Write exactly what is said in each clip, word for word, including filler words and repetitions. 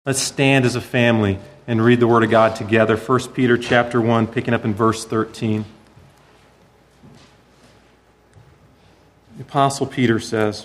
Let's stand as a family and read the Word of God together. First Peter chapter one, picking up in verse thirteen. The Apostle Peter says,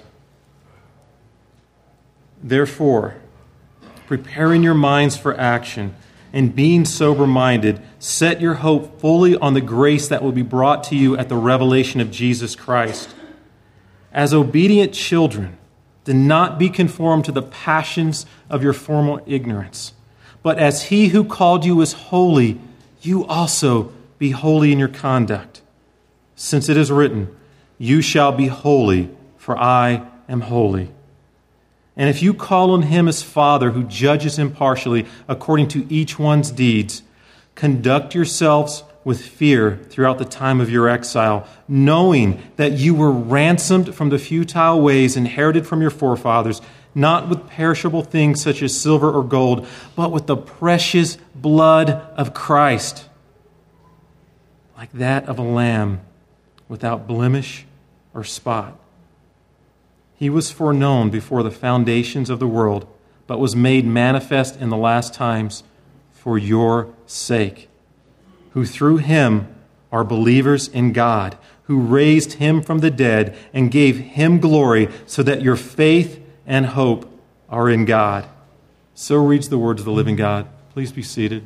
"Therefore, preparing your minds for action and being sober-minded, set your hope fully on the grace that will be brought to you at the revelation of Jesus Christ. As obedient children, do not be conformed to the passions of your former ignorance, but as He who called you is holy, you also be holy in your conduct. Since it is written, 'You shall be holy, for I am holy.' And if you call on Him as Father who judges impartially according to each one's deeds, conduct yourselves with fear throughout the time of your exile, knowing that you were ransomed from the futile ways inherited from your forefathers, not with perishable things such as silver or gold, but with the precious blood of Christ, like that of a lamb without blemish or spot. He was foreknown before the foundations of the world, but was made manifest in the last times for your sake, who through Him are believers in God, who raised Him from the dead and gave Him glory, so that your faith and hope are in God." So reads the words of the living God. Please be seated.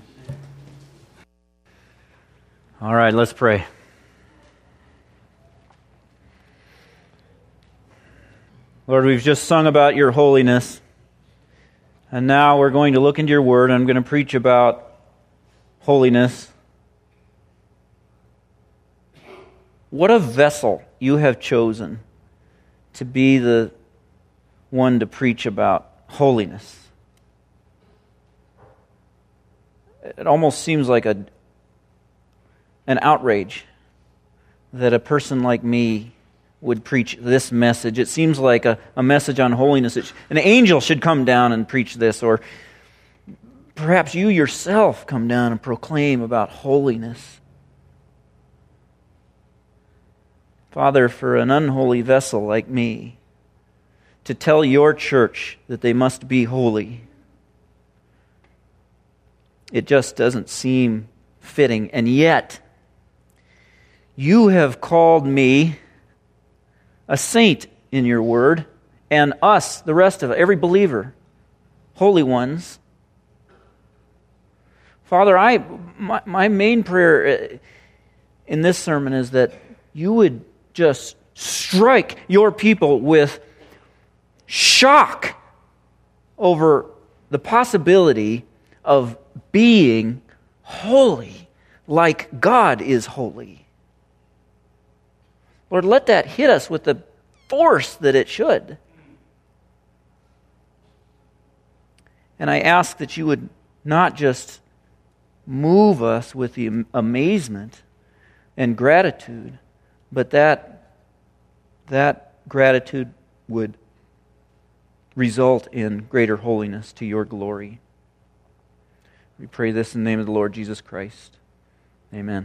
All right, let's pray. Lord, we've just sung about your holiness, and now we're going to look into your word, and I'm going to preach about holiness. What a vessel you have chosen to be the one to preach about holiness. It almost seems like a an outrage that a person like me would preach this message. It seems like a, a message on holiness. It, an angel should come down and preach this, or perhaps you yourself come down and proclaim about holiness. Father, for an unholy vessel like me to tell your church that they must be holy, it just doesn't seem fitting. And yet, you have called me a saint in your word, and us, the rest of it, every believer, holy ones. Father, I my, my main prayer in this sermon is that you would just strike your people with shock over the possibility of being holy like God is holy. Lord, let that hit us with the force that it should. And I ask that you would not just move us with the amazement and gratitude, but that that gratitude would result in greater holiness to your glory. We pray this in the name of the Lord Jesus Christ. Amen.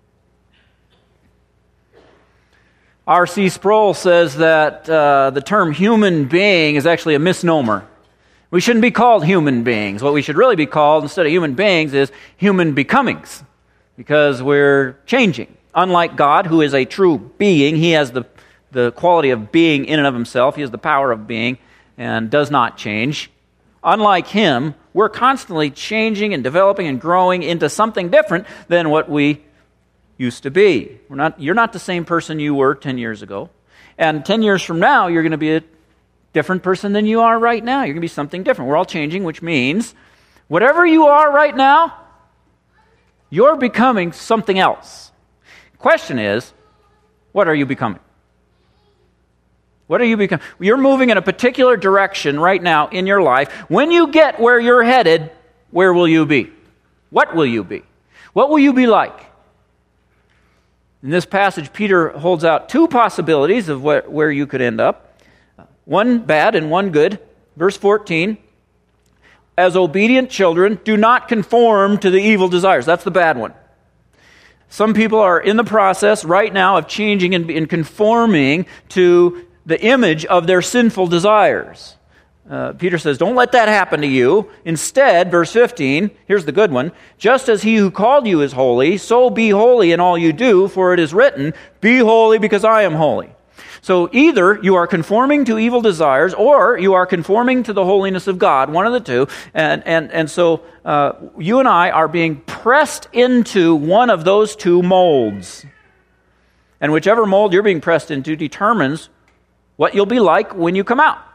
R C Sproul says that uh, the term human being is actually a misnomer. We shouldn't be called human beings. What we should really be called instead of human beings is human becomings, because we're changing. Unlike God, who is a true being, He has the, the quality of being in and of Himself. He has the power of being and does not change. Unlike Him, we're constantly changing and developing and growing into something different than what we used to be. We're not. You're not the same person you were ten years ago. And ten years from now, you're going to be a different person than you are right now. You're going to be something different. We're all changing, which means whatever you are right now, you're becoming something else. Question is, what are you becoming? What are you becoming? You're moving in a particular direction right now in your life. When you get where you're headed, where will you be? What will you be? What will you be like? In this passage, Peter holds out two possibilities of where, where you could end up. One bad and one good. Verse fourteen, as obedient children, do not conform to the evil desires. That's the bad one. Some people are in the process right now of changing and, and conforming to the image of their sinful desires. Uh, Peter says, don't let that happen to you. Instead, verse fifteen, here's the good one. Just as he who called you is holy, so be holy in all you do, for it is written, be holy because I am holy. So either you are conforming to evil desires or you are conforming to the holiness of God, one of the two. And, and, and so uh, you and I are being pressed into one of those two molds. And whichever mold you're being pressed into determines what you'll be like when you come out.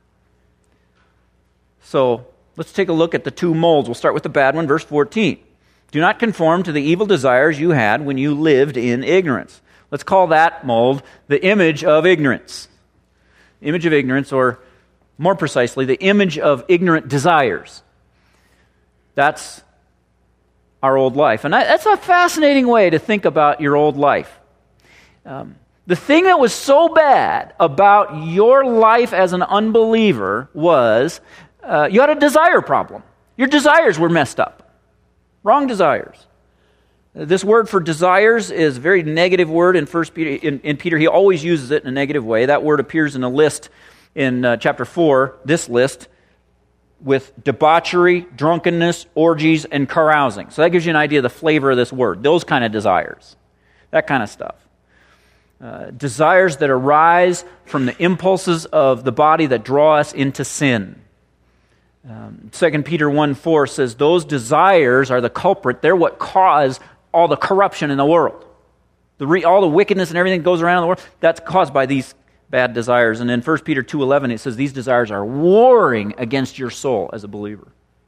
So let's take a look at the two molds. We'll start with the bad one, verse fourteen. Do not conform to the evil desires you had when you lived in ignorance. Let's call that mold the image of ignorance. Image of ignorance, or more precisely, the image of ignorant desires. That's our old life. And that's a fascinating way to think about your old life. Um, the thing that was so bad about your life as an unbeliever was uh, you had a desire problem. Your desires were messed up. Wrong desires. This word for desires is a very negative word in First Peter. In, in Peter, he always uses it in a negative way. That word appears in a list in uh, chapter four, this list, with debauchery, drunkenness, orgies, and carousing. So that gives you an idea of the flavor of this word. Those kind of desires. That kind of stuff. Uh, desires that arise from the impulses of the body that draw us into sin. Um, Second Peter one four says those desires are the culprit. They're what cause all the corruption in the world. The re, all the wickedness and everything that goes around in the world, that's caused by these bad desires. And in First Peter two eleven, it says these desires are warring against your soul as a believer.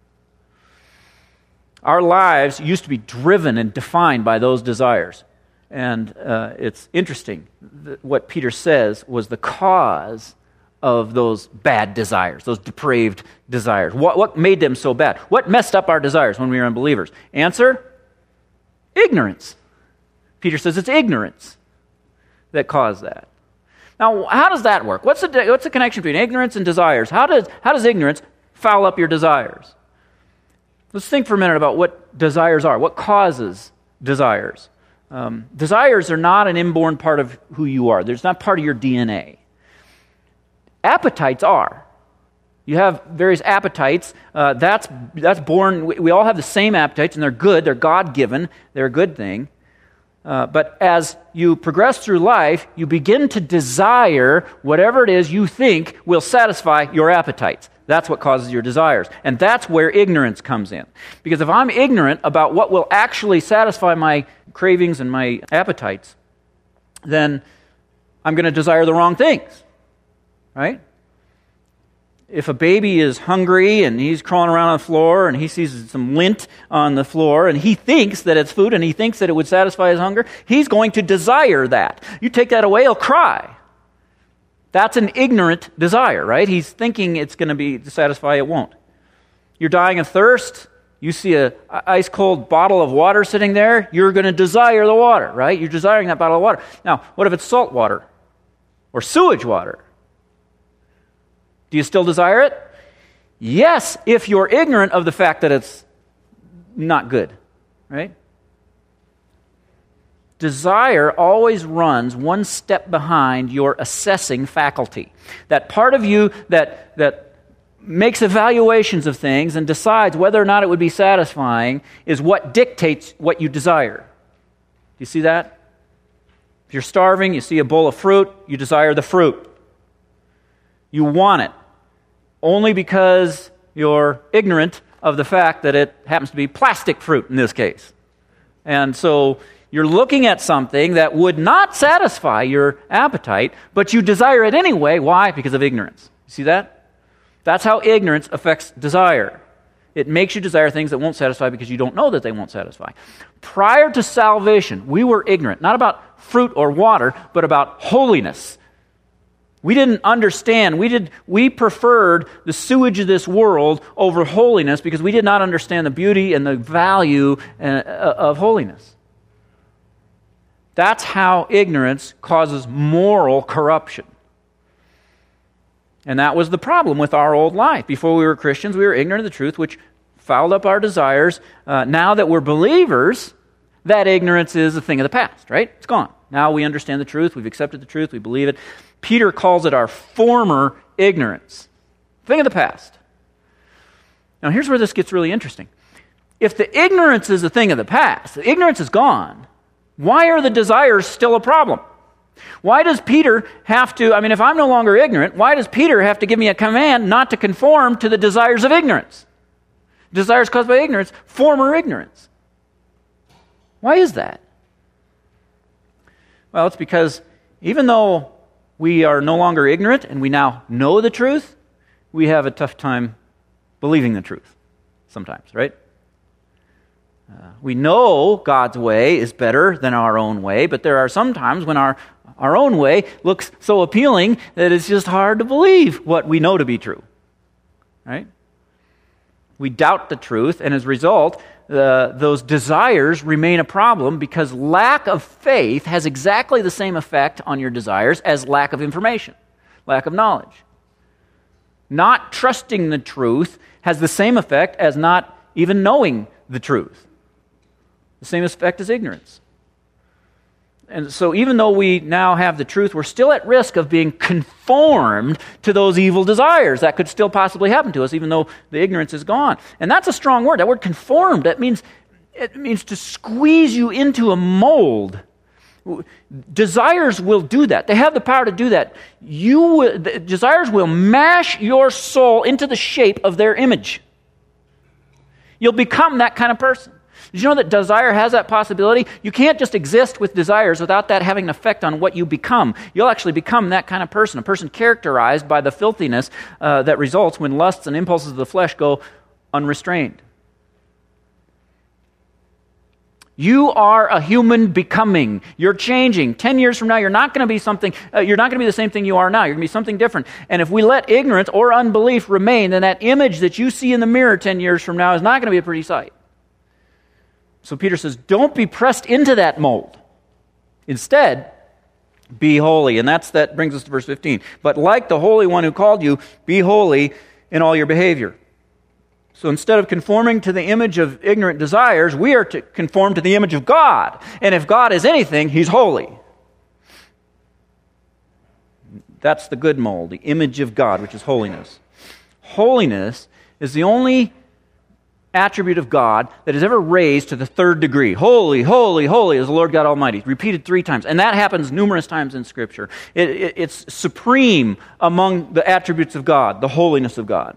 Our lives used to be driven and defined by those desires. And uh, it's interesting that what Peter says was the cause of those bad desires, those depraved desires. What, what made them so bad? What messed up our desires when we were unbelievers? Answer, ignorance. Peter says it's ignorance that caused that. Now, how does that work? What's the, what's the connection between ignorance and desires? How does, how does ignorance foul up your desires? Let's think for a minute about what desires are. What causes desires? Um, desires are not an inborn part of who you are. There's not part of your D N A. Appetites are. You have various appetites. Uh, that's that's born. We, we all have the same appetites, and they're good. They're God-given. They're a good thing. Uh, but as you progress through life, you begin to desire whatever it is you think will satisfy your appetites. That's what causes your desires. And that's where ignorance comes in. Because if I'm ignorant about what will actually satisfy my cravings and my appetites, then I'm going to desire the wrong things. Right? If a baby is hungry and he's crawling around on the floor and he sees some lint on the floor and he thinks that it's food and he thinks that it would satisfy his hunger, he's going to desire that. You take that away, he'll cry. That's an ignorant desire, right? He's thinking it's going to be to satisfy, it won't. You're dying of thirst, you see a ice cold bottle of water sitting there, you're going to desire the water, right? You're desiring that bottle of water. Now, what if it's salt water or sewage water? Do you still desire it? Yes, if you're ignorant of the fact that it's not good, right? Desire always runs one step behind your assessing faculty. That part of you that, that makes evaluations of things and decides whether or not it would be satisfying is what dictates what you desire. Do you see that? If you're starving, you see a bowl of fruit, you desire the fruit. You want it. Only because you're ignorant of the fact that it happens to be plastic fruit in this case. And so you're looking at something that would not satisfy your appetite, but you desire it anyway. Why? Because of ignorance. You see that? That's how ignorance affects desire. It makes you desire things that won't satisfy because you don't know that they won't satisfy. Prior to salvation, we were ignorant, not about fruit or water, but about holiness. We didn't understand. We did. We preferred the sewage of this world over holiness because we did not understand the beauty and the value of holiness. That's how ignorance causes moral corruption. And that was the problem with our old life. Before we were Christians, we were ignorant of the truth, which fouled up our desires. Uh, now that we're believers, that ignorance is a thing of the past, right? It's gone. Now we understand the truth. We've accepted the truth. We believe it. Peter calls it our former ignorance. thing of the past. Now here's where this gets really interesting. If the ignorance is a thing of the past, the ignorance is gone, why are the desires still a problem? Why does Peter have to, I mean, if I'm no longer ignorant, why does Peter have to give me a command not to conform to the desires of ignorance? Desires caused by ignorance, former ignorance. Why is that? Well, it's because even though we are no longer ignorant and we now know the truth, we have a tough time believing the truth sometimes, right? Uh, we know God's way is better than our own way, but there are some times when our, our own way looks so appealing that it's just hard to believe what we know to be true, right? We doubt the truth, and as a result, uh, those desires remain a problem because lack of faith has exactly the same effect on your desires as lack of information, lack of knowledge. Not trusting the truth has the same effect as not even knowing the truth. The same effect as ignorance. And so even though we now have the truth, we're still at risk of being conformed to those evil desires. That could still possibly happen to us, even though the ignorance is gone. And that's a strong word. That word conformed, that means it means to squeeze you into a mold. Desires will do that. They have the power to do that. You will, desires will mash your soul into the shape of their image. You'll become that kind of person. Did you know that desire has that possibility? You can't just exist with desires without that having an effect on what you become. You'll actually become that kind of person, a person characterized by the filthiness uh, that results when lusts and impulses of the flesh go unrestrained. You are a human becoming. You're changing. Ten years from now, you're not going to be something, uh, you're not going to be the same thing you are now. You're going to be something different. And if we let ignorance or unbelief remain, then that image that you see in the mirror ten years from now is not going to be a pretty sight. So Peter says, don't be pressed into that mold. Instead, be holy. And that's that brings us to verse fifteen. But like the Holy One who called you, be holy in all your behavior. So instead of conforming to the image of ignorant desires, we are to conform to the image of God. And if God is anything, He's holy. That's the good mold, the image of God, which is holiness. Holiness is the only attribute of God that is ever raised to the third degree. Holy, holy, holy is the Lord God Almighty. Repeated three times. And that happens numerous times in Scripture. It, it, it's supreme among the attributes of God, the holiness of God.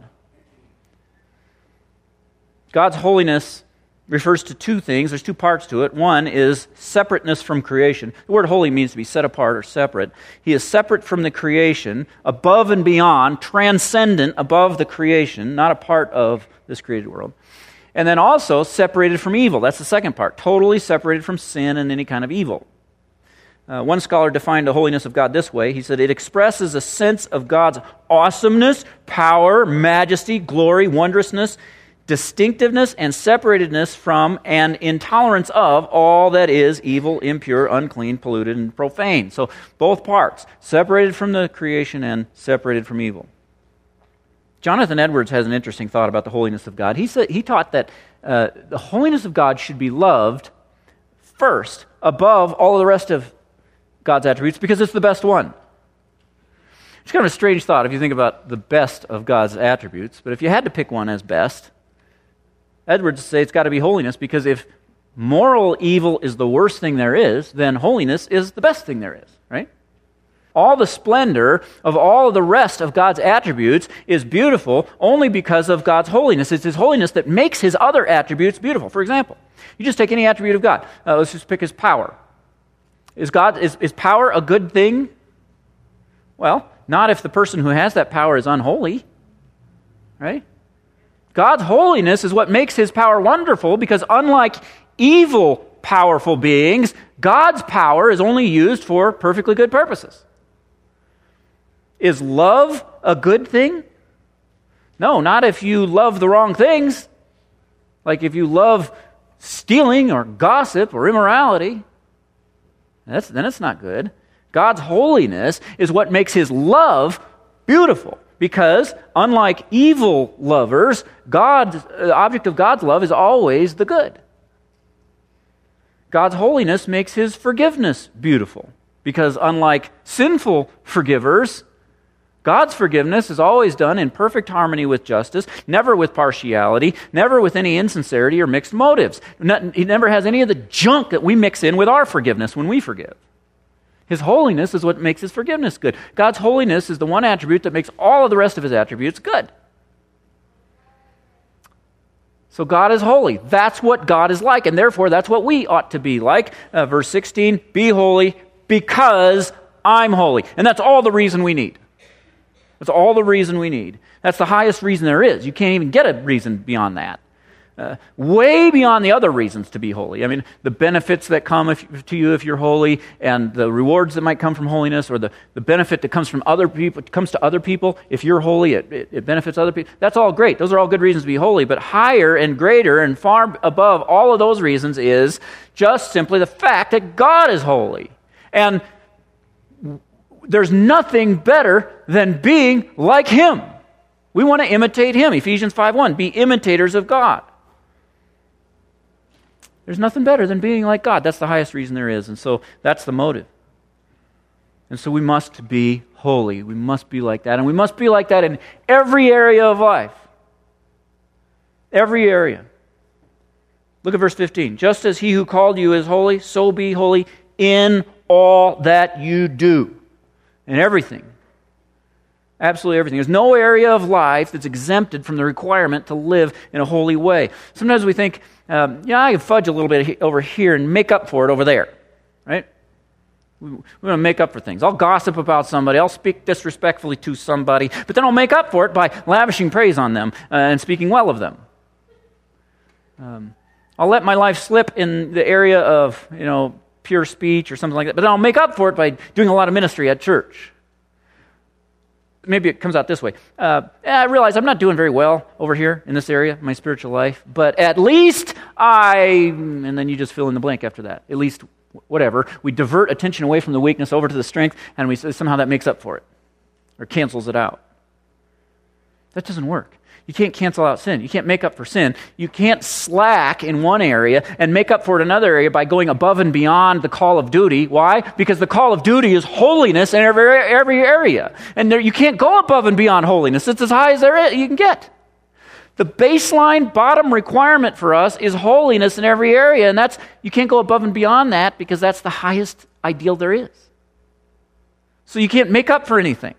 God's holiness refers to two things. There's two parts to it. One is separateness from creation. The word holy means to be set apart or separate. He is separate from the creation, above and beyond, transcendent above the creation, not a part of this created world. And then also separated from evil. That's the second part. Totally separated from sin and any kind of evil. Uh, one scholar defined the holiness of God this way. He said, it expresses a sense of God's awesomeness, power, majesty, glory, wondrousness, distinctiveness, and separatedness from and intolerance of all that is evil, impure, unclean, polluted, and profane. So both parts, separated from the creation and separated from evil. Jonathan Edwards has an interesting thought about the holiness of God. He said he taught that uh, the holiness of God should be loved first above all of the rest of God's attributes because it's the best one. It's kind of a strange thought if you think about the best of God's attributes, but if you had to pick one as best, Edwards would say it's got to be holiness because if moral evil is the worst thing there is, then holiness is the best thing there is, right? All the splendor of all of the rest of God's attributes is beautiful only because of God's holiness. It's His holiness that makes His other attributes beautiful. For example, you just take any attribute of God. Uh, let's just pick His power. Is God is, is power a good thing? Well, not if the person who has that power is unholy, right? God's holiness is what makes His power wonderful because unlike evil, powerful beings, God's power is only used for perfectly good purposes. Is love a good thing? No, not if you love the wrong things. Like if you love stealing or gossip or immorality. That's, then it's not good. God's holiness is what makes His love beautiful. Because unlike evil lovers, God, the object of God's love is always the good. God's holiness makes His forgiveness beautiful. Because unlike sinful forgivers, God's forgiveness is always done in perfect harmony with justice, never with partiality, never with any insincerity or mixed motives. He never has any of the junk that we mix in with our forgiveness when we forgive. His holiness is what makes his forgiveness good. God's holiness is the one attribute that makes all of the rest of his attributes good. So God is holy. That's what God is like, and therefore that's what we ought to be like. Uh, verse sixteen, be holy because I'm holy. And that's all the reason we need. That's all the reason we need. That's the highest reason there is. You can't even get a reason beyond that. Uh, way beyond the other reasons to be holy. I mean, the benefits that come if, to you if you're holy, and the rewards that might come from holiness, or the, the benefit that comes from other people, comes to other people. If you're holy, it, it, it benefits other people. That's all great. Those are all good reasons to be holy. But higher and greater and far above all of those reasons is just simply the fact that God is holy. And there's nothing better than being like him. We want to imitate him. Ephesians five one, be imitators of God. There's nothing better than being like God. That's the highest reason there is. And so that's the motive. And so we must be holy. We must be like that. And we must be like that in every area of life. Every area. Look at verse fifteen. Just as he who called you is holy, so be holy in all that you do. In everything. Absolutely everything. There's no area of life that's exempted from the requirement to live in a holy way. Sometimes we think, um, yeah, I can fudge a little bit over here and make up for it over there. Right? We, we're going to make up for things. I'll gossip about somebody. I'll speak disrespectfully to somebody. But then I'll make up for it by lavishing praise on them uh, and speaking well of them. Um, I'll let my life slip in the area of, you know, pure speech or something like that. But then I'll make up for it by doing a lot of ministry at church. Maybe it comes out this way. Uh, I realize I'm not doing very well over here in this area, my spiritual life, but at least I, and then you just fill in the blank after that. At least whatever. We divert attention away from the weakness over to the strength, and we somehow that makes up for it or cancels it out. That doesn't work. You can't cancel out sin. You can't make up for sin. You can't slack in one area and make up for it in another area by going above and beyond the call of duty. Why? Because the call of duty is holiness in every, every area. And there, you can't go above and beyond holiness. It's as high as there is, you can get. The baseline bottom requirement for us is holiness in every area. And that's you can't go above and beyond that because that's the highest ideal there is. So you can't make up for anything.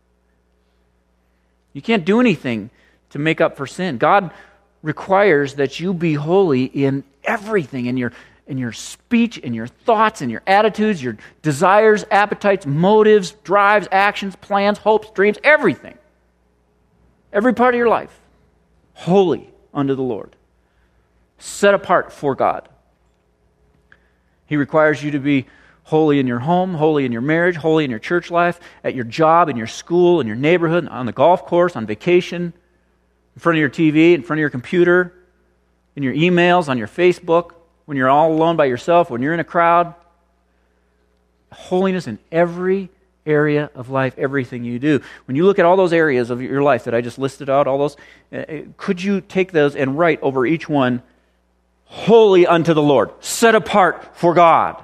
You can't do anything to make up for sin. God requires that you be holy in everything, in your in your speech, in your thoughts, in your attitudes, your desires, appetites, motives, drives, actions, plans, hopes, dreams, everything. Every part of your life. Holy unto the Lord. Set apart for God. He requires you to be holy in your home, holy in your marriage, holy in your church life, at your job, in your school, in your neighborhood, on the golf course, on vacation, in front of your T V, in front of your computer, in your emails, on your Facebook, when you're all alone by yourself, when you're in a crowd. Holiness in every area of life, everything you do. When you look at all those areas of your life that I just listed out, all those, uh, could you take those and write over each one, holy unto the Lord, set apart for God?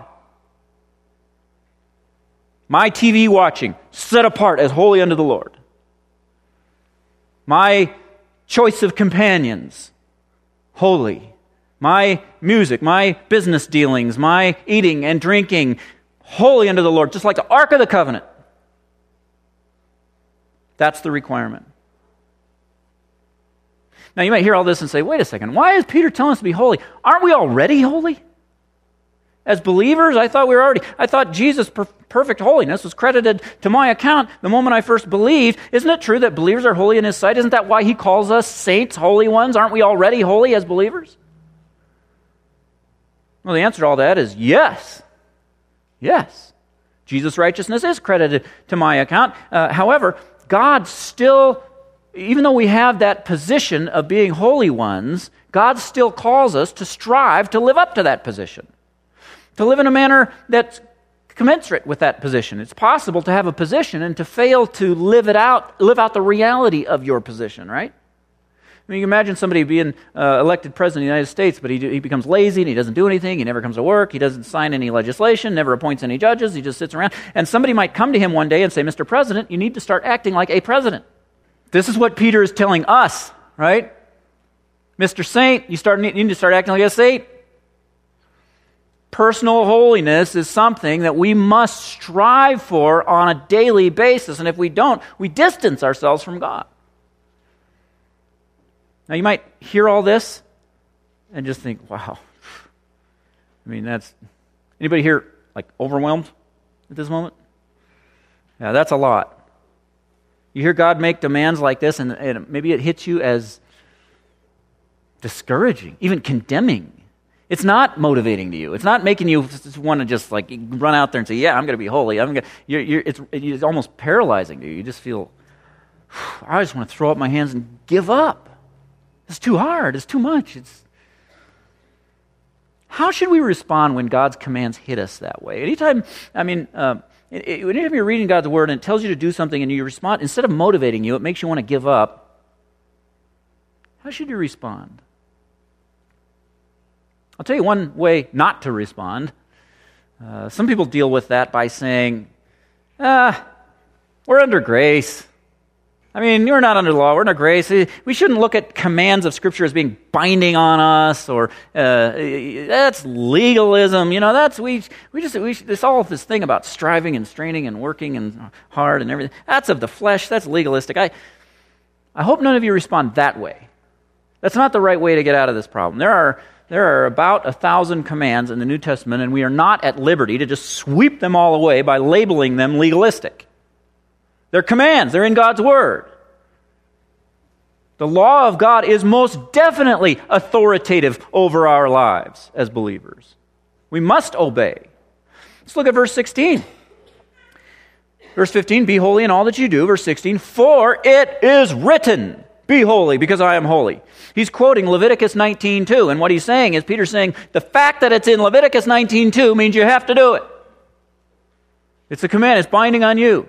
My T V watching, set apart as holy unto the Lord. My choice of companions, holy. My music, my business dealings, my eating and drinking, holy unto the Lord, just like the Ark of the Covenant. That's the requirement. Now you might hear all this and say, wait a second, why is Peter telling us to be holy? Aren't we already holy? As believers, I thought we were already, I thought Jesus' per- perfect holiness was credited to my account the moment I first believed. Isn't it true that believers are holy in his sight? Isn't that why he calls us saints, holy ones? Aren't we already holy as believers? Well, the answer to all that is yes. Yes. Jesus' righteousness is credited to my account. Uh, however, God still, even though we have that position of being holy ones, God still calls us to strive to live up to that position. To live in a manner that's commensurate with that position. It's possible to have a position and to fail to live it out, live out the reality of your position, right? mean, you imagine somebody being uh, elected president of the United States, but he, he becomes lazy and he doesn't do anything, he never comes to work, he doesn't sign any legislation, never appoints any judges, he just sits around. And somebody might come to him one day and say, Mister President, you need to start acting like a president. This is what Peter is telling us, right? Mister Saint, you start, you need to start acting like a saint. Personal holiness is something that we must strive for on a daily basis, and if we don't, we distance ourselves from God. Now, you might hear all this and just think, wow. I mean, that's... Anybody here, like, overwhelmed at this moment? Yeah, that's a lot. You hear God make demands like this, and, and maybe it hits you as discouraging, even condemning. It's not motivating to you. It's not making you want to just, like, run out there and say, yeah, I'm going to be holy. I'm going to... You're, you're, it's, it's almost paralyzing to you. You just feel, I just want to throw up my hands and give up. It's too hard. It's too much. It's How should we respond when God's commands hit us that way? Anytime, I mean, uh, it, it, anytime you're reading God's Word and it tells you to do something and you respond, instead of motivating you, it makes you want to give up. How should you respond? I'll tell you one way not to respond. Uh, some people deal with that by saying, ah, we're under grace. I mean, we're not under law, we're under grace. We shouldn't look at commands of Scripture as being binding on us, or uh, that's legalism. You know, that's, we we just, we, it's all this thing about striving and straining and working and hard and everything. That's of the flesh, that's legalistic. I, I hope none of you respond that way. That's not the right way to get out of this problem. There are, there are about a thousand commands in the New Testament, and we are not at liberty to just sweep them all away by labeling them legalistic. They're commands. They're in God's Word. The law of God is most definitely authoritative over our lives as believers. We must obey. Let's look at verse sixteen. Verse fifteen, be holy in all that you do. Verse sixteen, for it is written, be holy because I am holy. He's quoting Leviticus nineteen two, and what he's saying is, Peter's saying, the fact that it's in Leviticus nineteen two means you have to do it. It's a command. It's binding on you.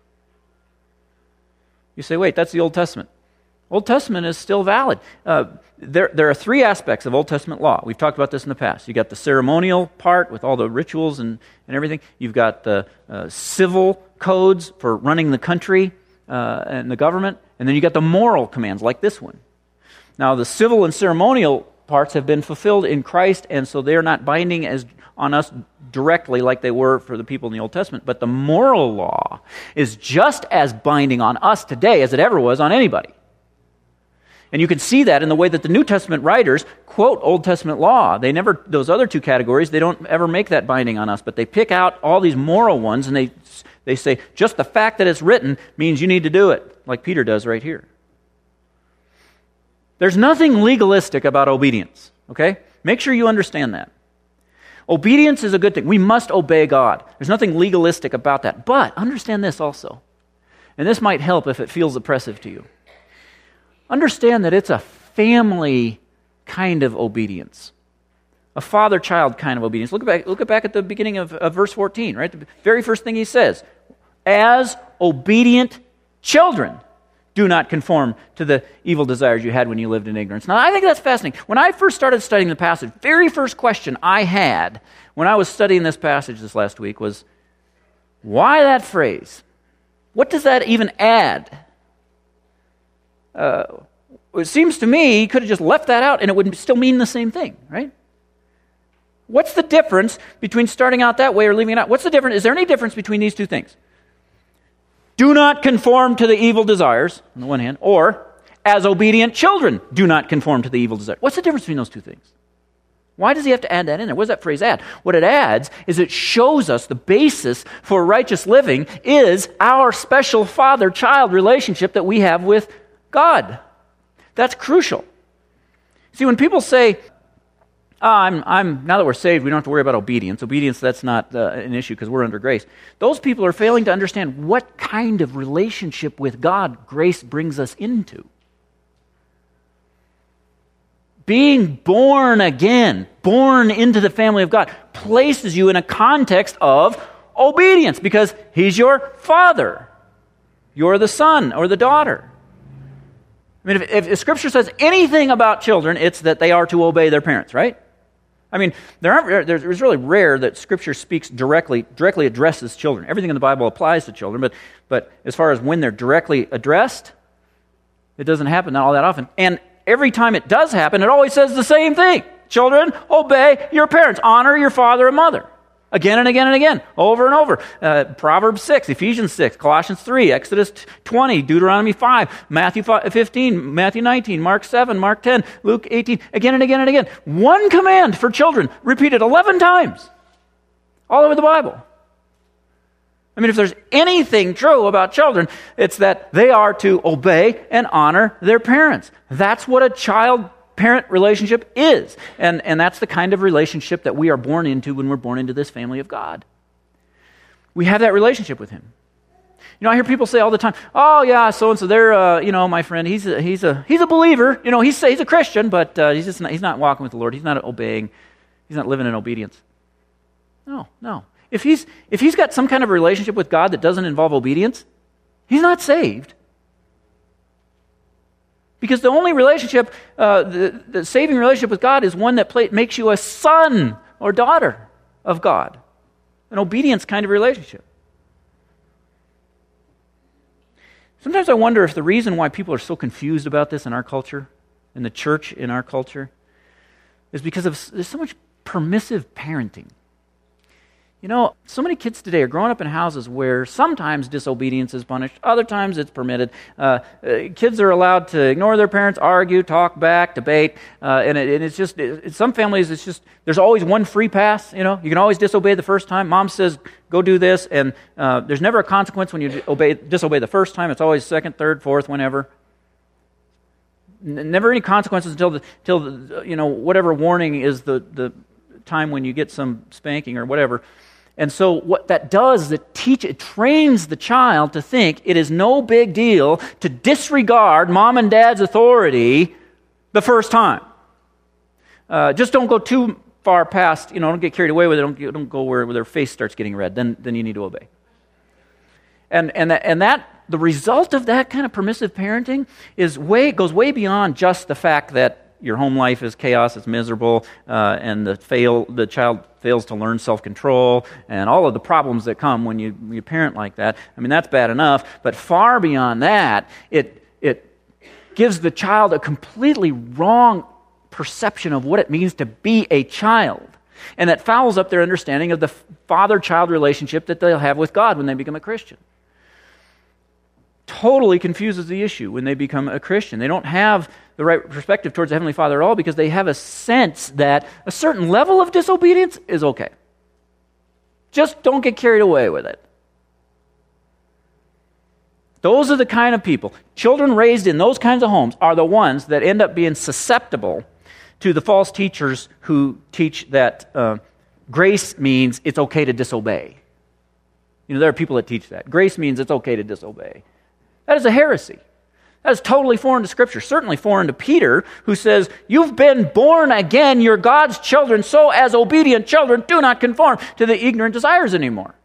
You say, wait, that's the Old Testament. Old Testament is still valid. Uh, there, there are three aspects of Old Testament law. We've talked about this in the past. You've got the ceremonial part with all the rituals and, and everything. You've got the uh, civil codes for running the country uh, and the government. And then you've got the moral commands like this one. Now, the civil and ceremonial parts have been fulfilled in Christ, and so they're not binding as on us directly like they were for the people in the Old Testament. But the moral law is just as binding on us today as it ever was on anybody. And you can see that in the way that the New Testament writers quote Old Testament law. They never, those other two categories, they don't ever make that binding on us, but they pick out all these moral ones and they they say, just the fact that it's written means you need to do it, like Peter does right here. There's nothing legalistic about obedience, okay? Make sure you understand that. Obedience is a good thing. We must obey God. There's nothing legalistic about that. But understand this also, and this might help if it feels oppressive to you. Understand that it's a family kind of obedience, a father-child kind of obedience. Look back, look back at the beginning of, of verse fourteen, right? The very first thing he says, as obedient children, do not conform to the evil desires you had when you lived in ignorance. Now, I think that's fascinating. When I first started studying the passage, very first question I had when I was studying this passage this last week was, why that phrase? What does that even add? Uh, it seems to me he could have just left that out and it would still mean the same thing, right? What's the difference between starting out that way or leaving it out? What's the difference? Is there any difference between these two things? Do not conform to the evil desires, on the one hand, or as obedient children, do not conform to the evil desires. What's the difference between those two things? Why does he have to add that in there? What does that phrase add? What it adds is it shows us the basis for righteous living is our special father-child relationship that we have with God. That's crucial. See, when people say, oh, I'm, I'm, now that we're saved, we don't have to worry about obedience. Obedience, that's not uh, an issue because we're under grace. Those people are failing to understand what kind of relationship with God grace brings us into. Being born again, born into the family of God, places you in a context of obedience because He's your father. You're the son or the daughter. I mean, if, if, if Scripture says anything about children, it's that they are to obey their parents, right? I mean, there aren't, there's really rare that Scripture speaks directly, directly addresses children. Everything in the Bible applies to children, but, but as far as when they're directly addressed, it doesn't happen all that often. And every time it does happen, it always says the same thing. Children, obey your parents. Honor your father and mother. Again and again and again, over and over. Uh, Proverbs six, Ephesians six, Colossians three, Exodus twenty, Deuteronomy five, Matthew fifteen, Matthew nineteen, Mark seven, Mark ten, Luke eighteen, again and again and again. One command for children, repeated eleven times, all over the Bible. I mean, if there's anything true about children, it's that they are to obey and honor their parents. That's what a child parent relationship is. And, and that's the kind of relationship that we are born into when we're born into this family of God. We have that relationship with Him. You know, I hear people say all the time, oh yeah, so-and-so, they're, uh, you know, my friend, he's a, he's a, he's a believer. You know, he's, he's a Christian, but uh, he's just not, he's not walking with the Lord. He's not obeying. He's not living in obedience. No, no. If he's, if he's got some kind of relationship with God that doesn't involve obedience, he's not saved. Because the only relationship, uh, the, the saving relationship with God is one that play, makes you a son or daughter of God. An obedience kind of relationship. Sometimes I wonder if the reason why people are so confused about this in our culture, in the church in our culture, is because of there's so much permissive parenting. You know, so many kids today are growing up in houses where sometimes disobedience is punished, other times it's permitted. Uh, uh, kids are allowed to ignore their parents, argue, talk back, debate, uh, and, it, and it's just, it, in some families, it's just, there's always one free pass, you know, you can always disobey the first time. Mom says, go do this, and uh, there's never a consequence when you obey, disobey the first time. It's always second, third, fourth, whenever. N- never any consequences until, the, until the, you know, whatever warning is the, the time when you get some spanking or whatever. And so what that does is it, teach, it trains the child to think it is no big deal to disregard mom and dad's authority the first time. Uh, just don't go too far past, you know, don't get carried away with it. Don't, don't go where, where their face starts getting red. Then, then you need to obey. And and that, and that the result of that kind of permissive parenting is way goes way beyond just the fact that your home life is chaos, it's miserable, uh, and the fail the child fails to learn self-control, and all of the problems that come when you, when you parent like that. I mean, that's bad enough, but far beyond that, it it gives the child a completely wrong perception of what it means to be a child, and that fouls up their understanding of the father-child relationship that they'll have with God when they become a Christian. Totally confuses the issue when they become a Christian. They don't have the right perspective towards the Heavenly Father at all because they have a sense that a certain level of disobedience is okay. Just don't get carried away with it. Those are the kind of people, children raised in those kinds of homes are the ones that end up being susceptible to the false teachers who teach that uh, grace means it's okay to disobey. You know, there are people that teach that. Grace means it's okay to disobey. That is a heresy. That is totally foreign to Scripture, certainly foreign to Peter, who says, you've been born again, you're God's children, so as obedient children, do not conform to the ignorant desires anymore.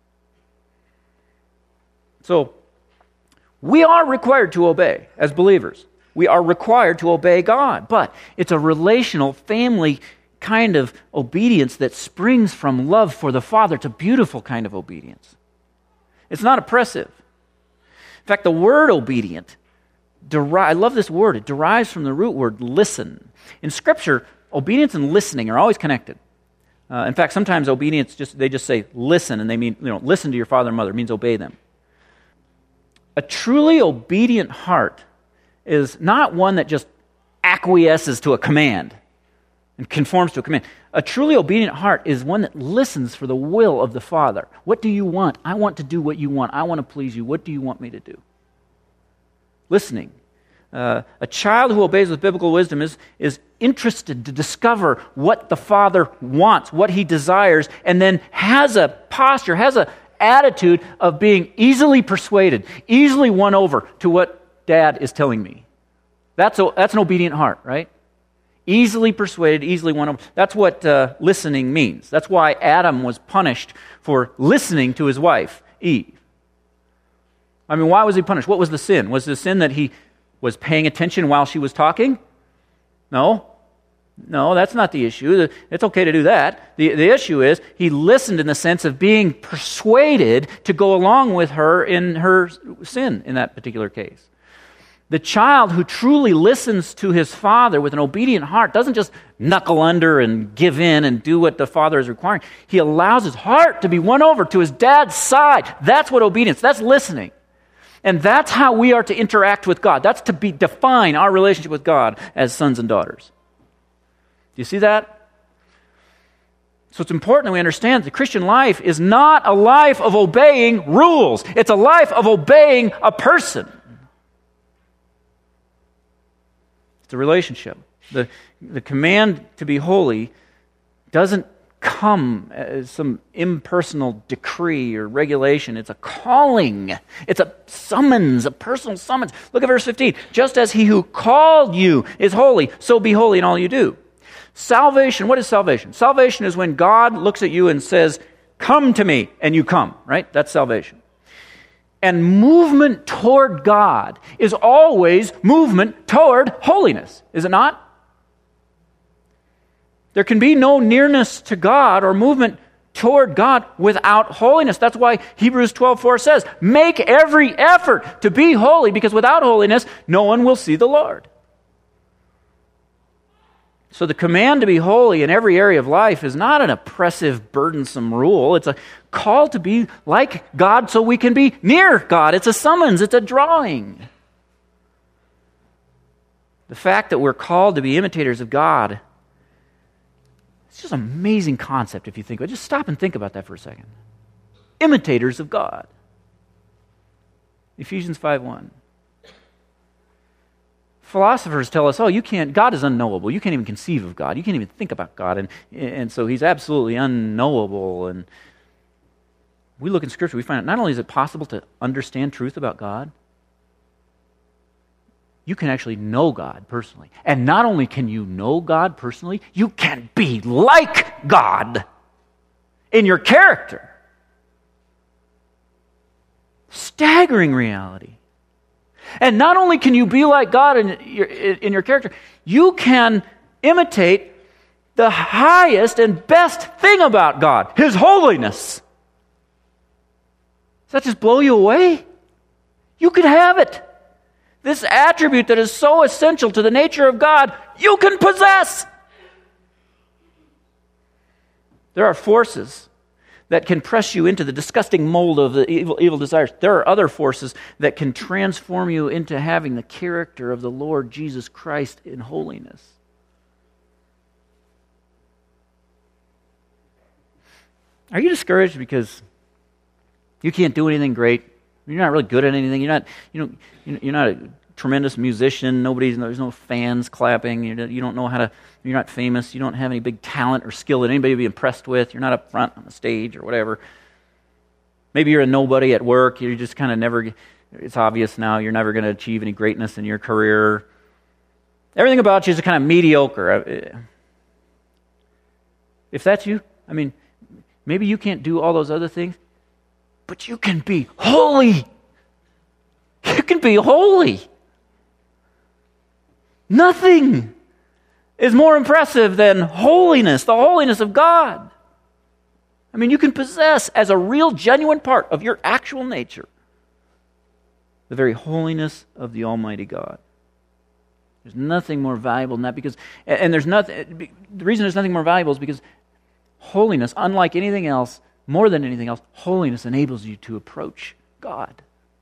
So, we are required to obey as believers. We are required to obey God, but it's a relational, family kind of obedience that springs from love for the Father. It's a beautiful kind of obedience. It's not oppressive. In fact, the word obedient, deri- I love this word, it derives from the root word listen. In Scripture, obedience and listening are always connected. Uh, in fact, sometimes obedience, just they just say listen, and they mean, you know, listen to your father and mother. It means obey them. A truly obedient heart is not one that just acquiesces to a command and conforms to a command. A truly obedient heart is one that listens for the will of the Father. What do you want? I want to do what you want. I want to please you. What do you want me to do? Listening. Uh, a child who obeys with biblical wisdom is, is interested to discover what the Father wants, what He desires, and then has a posture, has an attitude of being easily persuaded, easily won over to what Dad is telling me. That's, a, that's an obedient heart, right? Easily persuaded, easily won over. That's what uh, listening means. That's why Adam was punished for listening to his wife, Eve. I mean, why was he punished? What was the sin? Was the sin that he was paying attention while she was talking? No. No, that's not the issue. It's okay to do that. The, the issue is he listened in the sense of being persuaded to go along with her in her sin in that particular case. The child who truly listens to his father with an obedient heart doesn't just knuckle under and give in and do what the father is requiring. He allows his heart to be won over to his dad's side. That's what obedience, that's listening. And that's how we are to interact with God. That's to be define our relationship with God as sons and daughters. Do you see that? So it's important that we understand that the Christian life is not a life of obeying rules. It's a life of obeying a person. It's a relationship. The, the command to be holy doesn't come as some impersonal decree or regulation. It's a calling. It's a summons, a personal summons. Look at verse fifteen. Just as he who called you is holy, so be holy in all you do. Salvation, what is salvation? Salvation is when God looks at you and says, come to me, and you come, right? That's salvation. And movement toward God is always movement toward holiness, is it not? There can be no nearness to God or movement toward God without holiness. That's why Hebrews twelve four says, make every effort to be holy, because without holiness, no one will see the Lord. So the command to be holy in every area of life is not an oppressive, burdensome rule. It's a call to be like God so we can be near God. It's a summons. It's a drawing. The fact that we're called to be imitators of God, it's just an amazing concept if you think about it. Just stop and think about that for a second. Imitators of God. Ephesians five one. Philosophers tell us, oh, you can't, God is unknowable. You can't even conceive of God. You can't even think about God. And, and so he's absolutely unknowable. And we look in Scripture, we find out not only is it possible to understand truth about God, you can actually know God personally. And not only can you know God personally, you can be like God in your character. Staggering reality. And not only can you be like God in your, in your character, you can imitate the highest and best thing about God, His holiness. Does that just blow you away? You can have it. This attribute that is so essential to the nature of God, you can possess. There are forces that can press you into the disgusting mold of the evil, evil desires. There are other forces that can transform you into having the character of the Lord Jesus Christ in holiness. Are you discouraged because you can't do anything great? You're not really good at anything. You're not, you know, you're not a tremendous musician. Nobody's, there's no fans clapping. You don't, you don't know how to. You're not famous. You don't have any big talent or skill that anybody would be impressed with. You're not up front on the stage or whatever. Maybe you're a nobody at work. You're just kind of never. It's obvious now you're never going to achieve any greatness in your career. Everything about you is kind of mediocre. If that's you, I mean, maybe you can't do all those other things, but you can be holy. You can be holy. Nothing is more impressive than holiness, the holiness of God. I mean, you can possess as a real, genuine part of your actual nature the very holiness of the Almighty God. There's nothing more valuable than that, because, and there's nothing, the reason there's nothing more valuable is because holiness, unlike anything else, more than anything else, holiness enables you to approach God.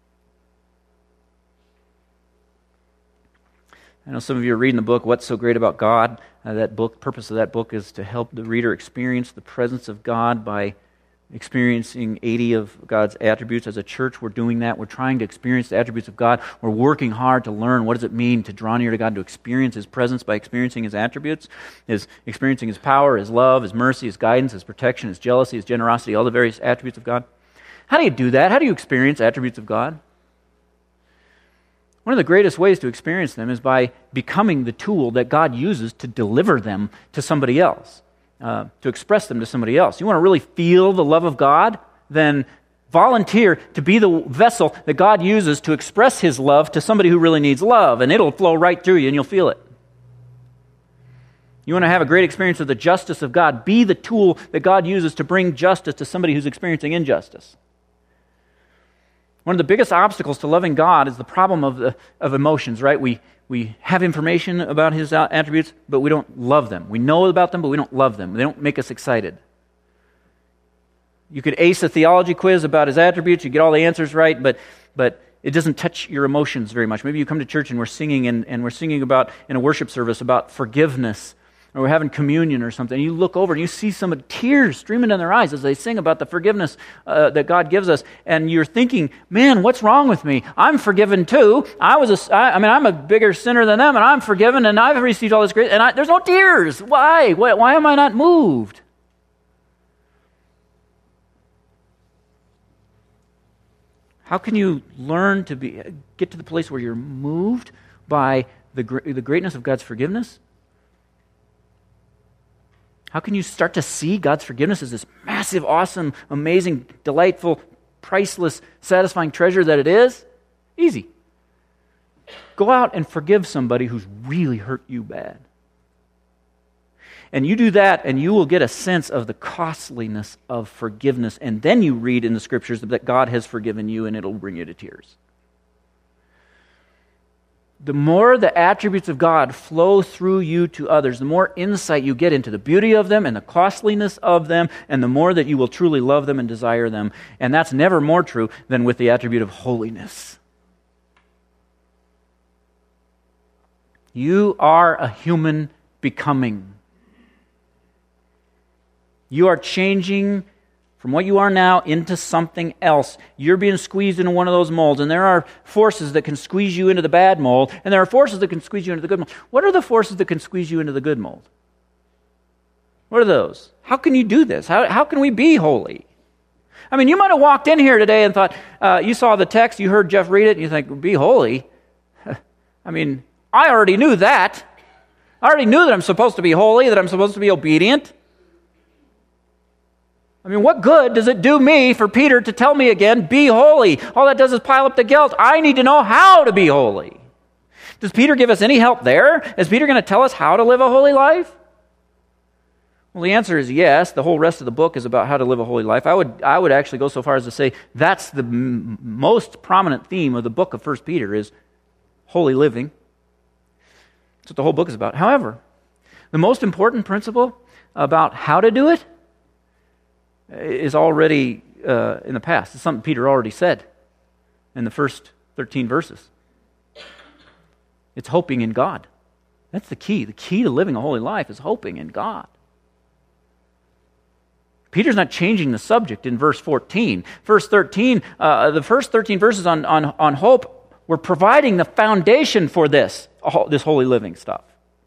I know some of you are reading the book, What's So Great About God? Uh, that book, purpose of that book is to help the reader experience the presence of God by experiencing eighty of God's attributes. As a church, we're doing that. We're trying to experience the attributes of God. We're working hard to learn what does it mean to draw near to God, to experience His presence by experiencing His attributes, His experiencing His power, His love, His mercy, His guidance, His protection, His jealousy, His generosity, all the various attributes of God. How do you do that? How do you experience attributes of God? One of the greatest ways to experience them is by becoming the tool that God uses to deliver them to somebody else, uh, to express them to somebody else. You want to really feel the love of God? Then Volunteer to be the vessel that God uses to express His love to somebody who really needs love, and it'll flow right through you and you'll feel it. You want to have a great experience with the justice of God, be the tool that God uses to bring justice to somebody who's experiencing injustice. One of the biggest obstacles to loving God is the problem of the, of emotions, right? We we have information about His attributes, but we don't love them. We know about them, but we don't love them. They don't make us excited. You could ace a theology quiz about His attributes, you get all the answers right, but but it doesn't touch your emotions very much. Maybe you come to church and we're singing and, and we're singing about in a worship service about forgiveness, or we're having communion or something. You look over and you see some tears streaming in their eyes as they sing about the forgiveness uh, that God gives us, and you're thinking, man, what's wrong with me? I'm forgiven too. I was a, I, I mean, I'm a bigger sinner than them, and I'm forgiven, and I've received all this grace, and I, there's no tears. Why? Why? Why am I not moved? How can you learn to be get to the place where you're moved by the the greatness of God's forgiveness? How can you start to see God's forgiveness as this massive, awesome, amazing, delightful, priceless, satisfying treasure that it is? Easy. Go out and forgive somebody who's really hurt you bad. And you do that, and you will get a sense of the costliness of forgiveness. And then you read in the Scriptures that God has forgiven you, and it'll bring you to tears. The more the attributes of God flow through you to others, the more insight you get into the beauty of them and the costliness of them, and the more that you will truly love them and desire them. And that's never more true than with the attribute of holiness. You are a human becoming. You are changing from what you are now into something else. You're being squeezed into one of those molds, and there are forces that can squeeze you into the bad mold, and there are forces that can squeeze you into the good mold. What are the forces that can squeeze you into the good mold? What are those? How can you do this? How, how can we be holy? I mean, you might have walked in here today and thought, uh, you saw the text, you heard Jeff read it, and you think, be holy? I mean, I already knew that. I already knew that I'm supposed to be holy, that I'm supposed to be obedient. I mean, what good does it do me for Peter to tell me again, be holy? All that does is pile up the guilt. I need to know how to be holy. Does Peter give us any help there? Is Peter going to tell us how to live a holy life? Well, the answer is yes. The whole rest of the book is about how to live a holy life. I would I would actually go so far as to say that's the m- most prominent theme of the book of First Peter is holy living. That's what the whole book is about. However, the most important principle about how to do it is already uh, in the past. It's something Peter already said in the first thirteen verses. It's hoping in God. That's the key. The key to living a holy life is hoping in God. Peter's not changing the subject in verse fourteen. Verse thirteen, uh, the first thirteen verses on, on, on hope were providing the foundation for this, this holy living stuff.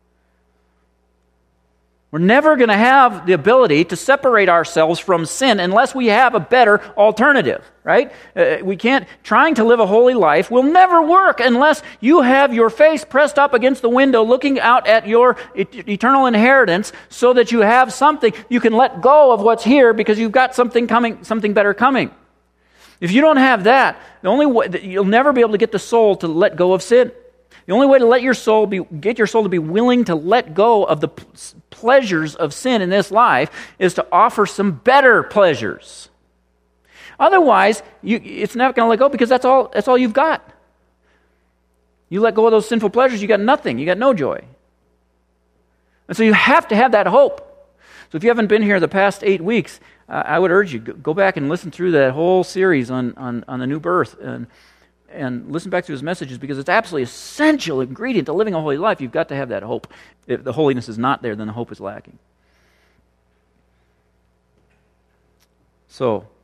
We're never going to have the ability to separate ourselves from sin unless we have a better alternative, right? Uh, we can't, trying to live a holy life will never work unless you have your face pressed up against the window looking out at your et- eternal inheritance so that you have something, you can let go of what's here because you've got something coming, something better coming. If you don't have that, the only way, you'll never be able to get the soul to let go of sin. The only way to let your soul be, get your soul to be willing to let go of the p- pleasures of sin in this life is to offer some better pleasures. Otherwise, you, it's not going to let go because that's all, that's all you've got. You let go of those sinful pleasures, you got nothing. You got no joy. And so you have to have that hope. So if you haven't been here the past eight weeks, uh, I would urge you, go back and listen through that whole series on, on, on the new birth and and listen back to his messages because it's absolutely essential ingredient to living a holy life. You've got to have that hope. If the holiness is not there, then the hope is lacking. So,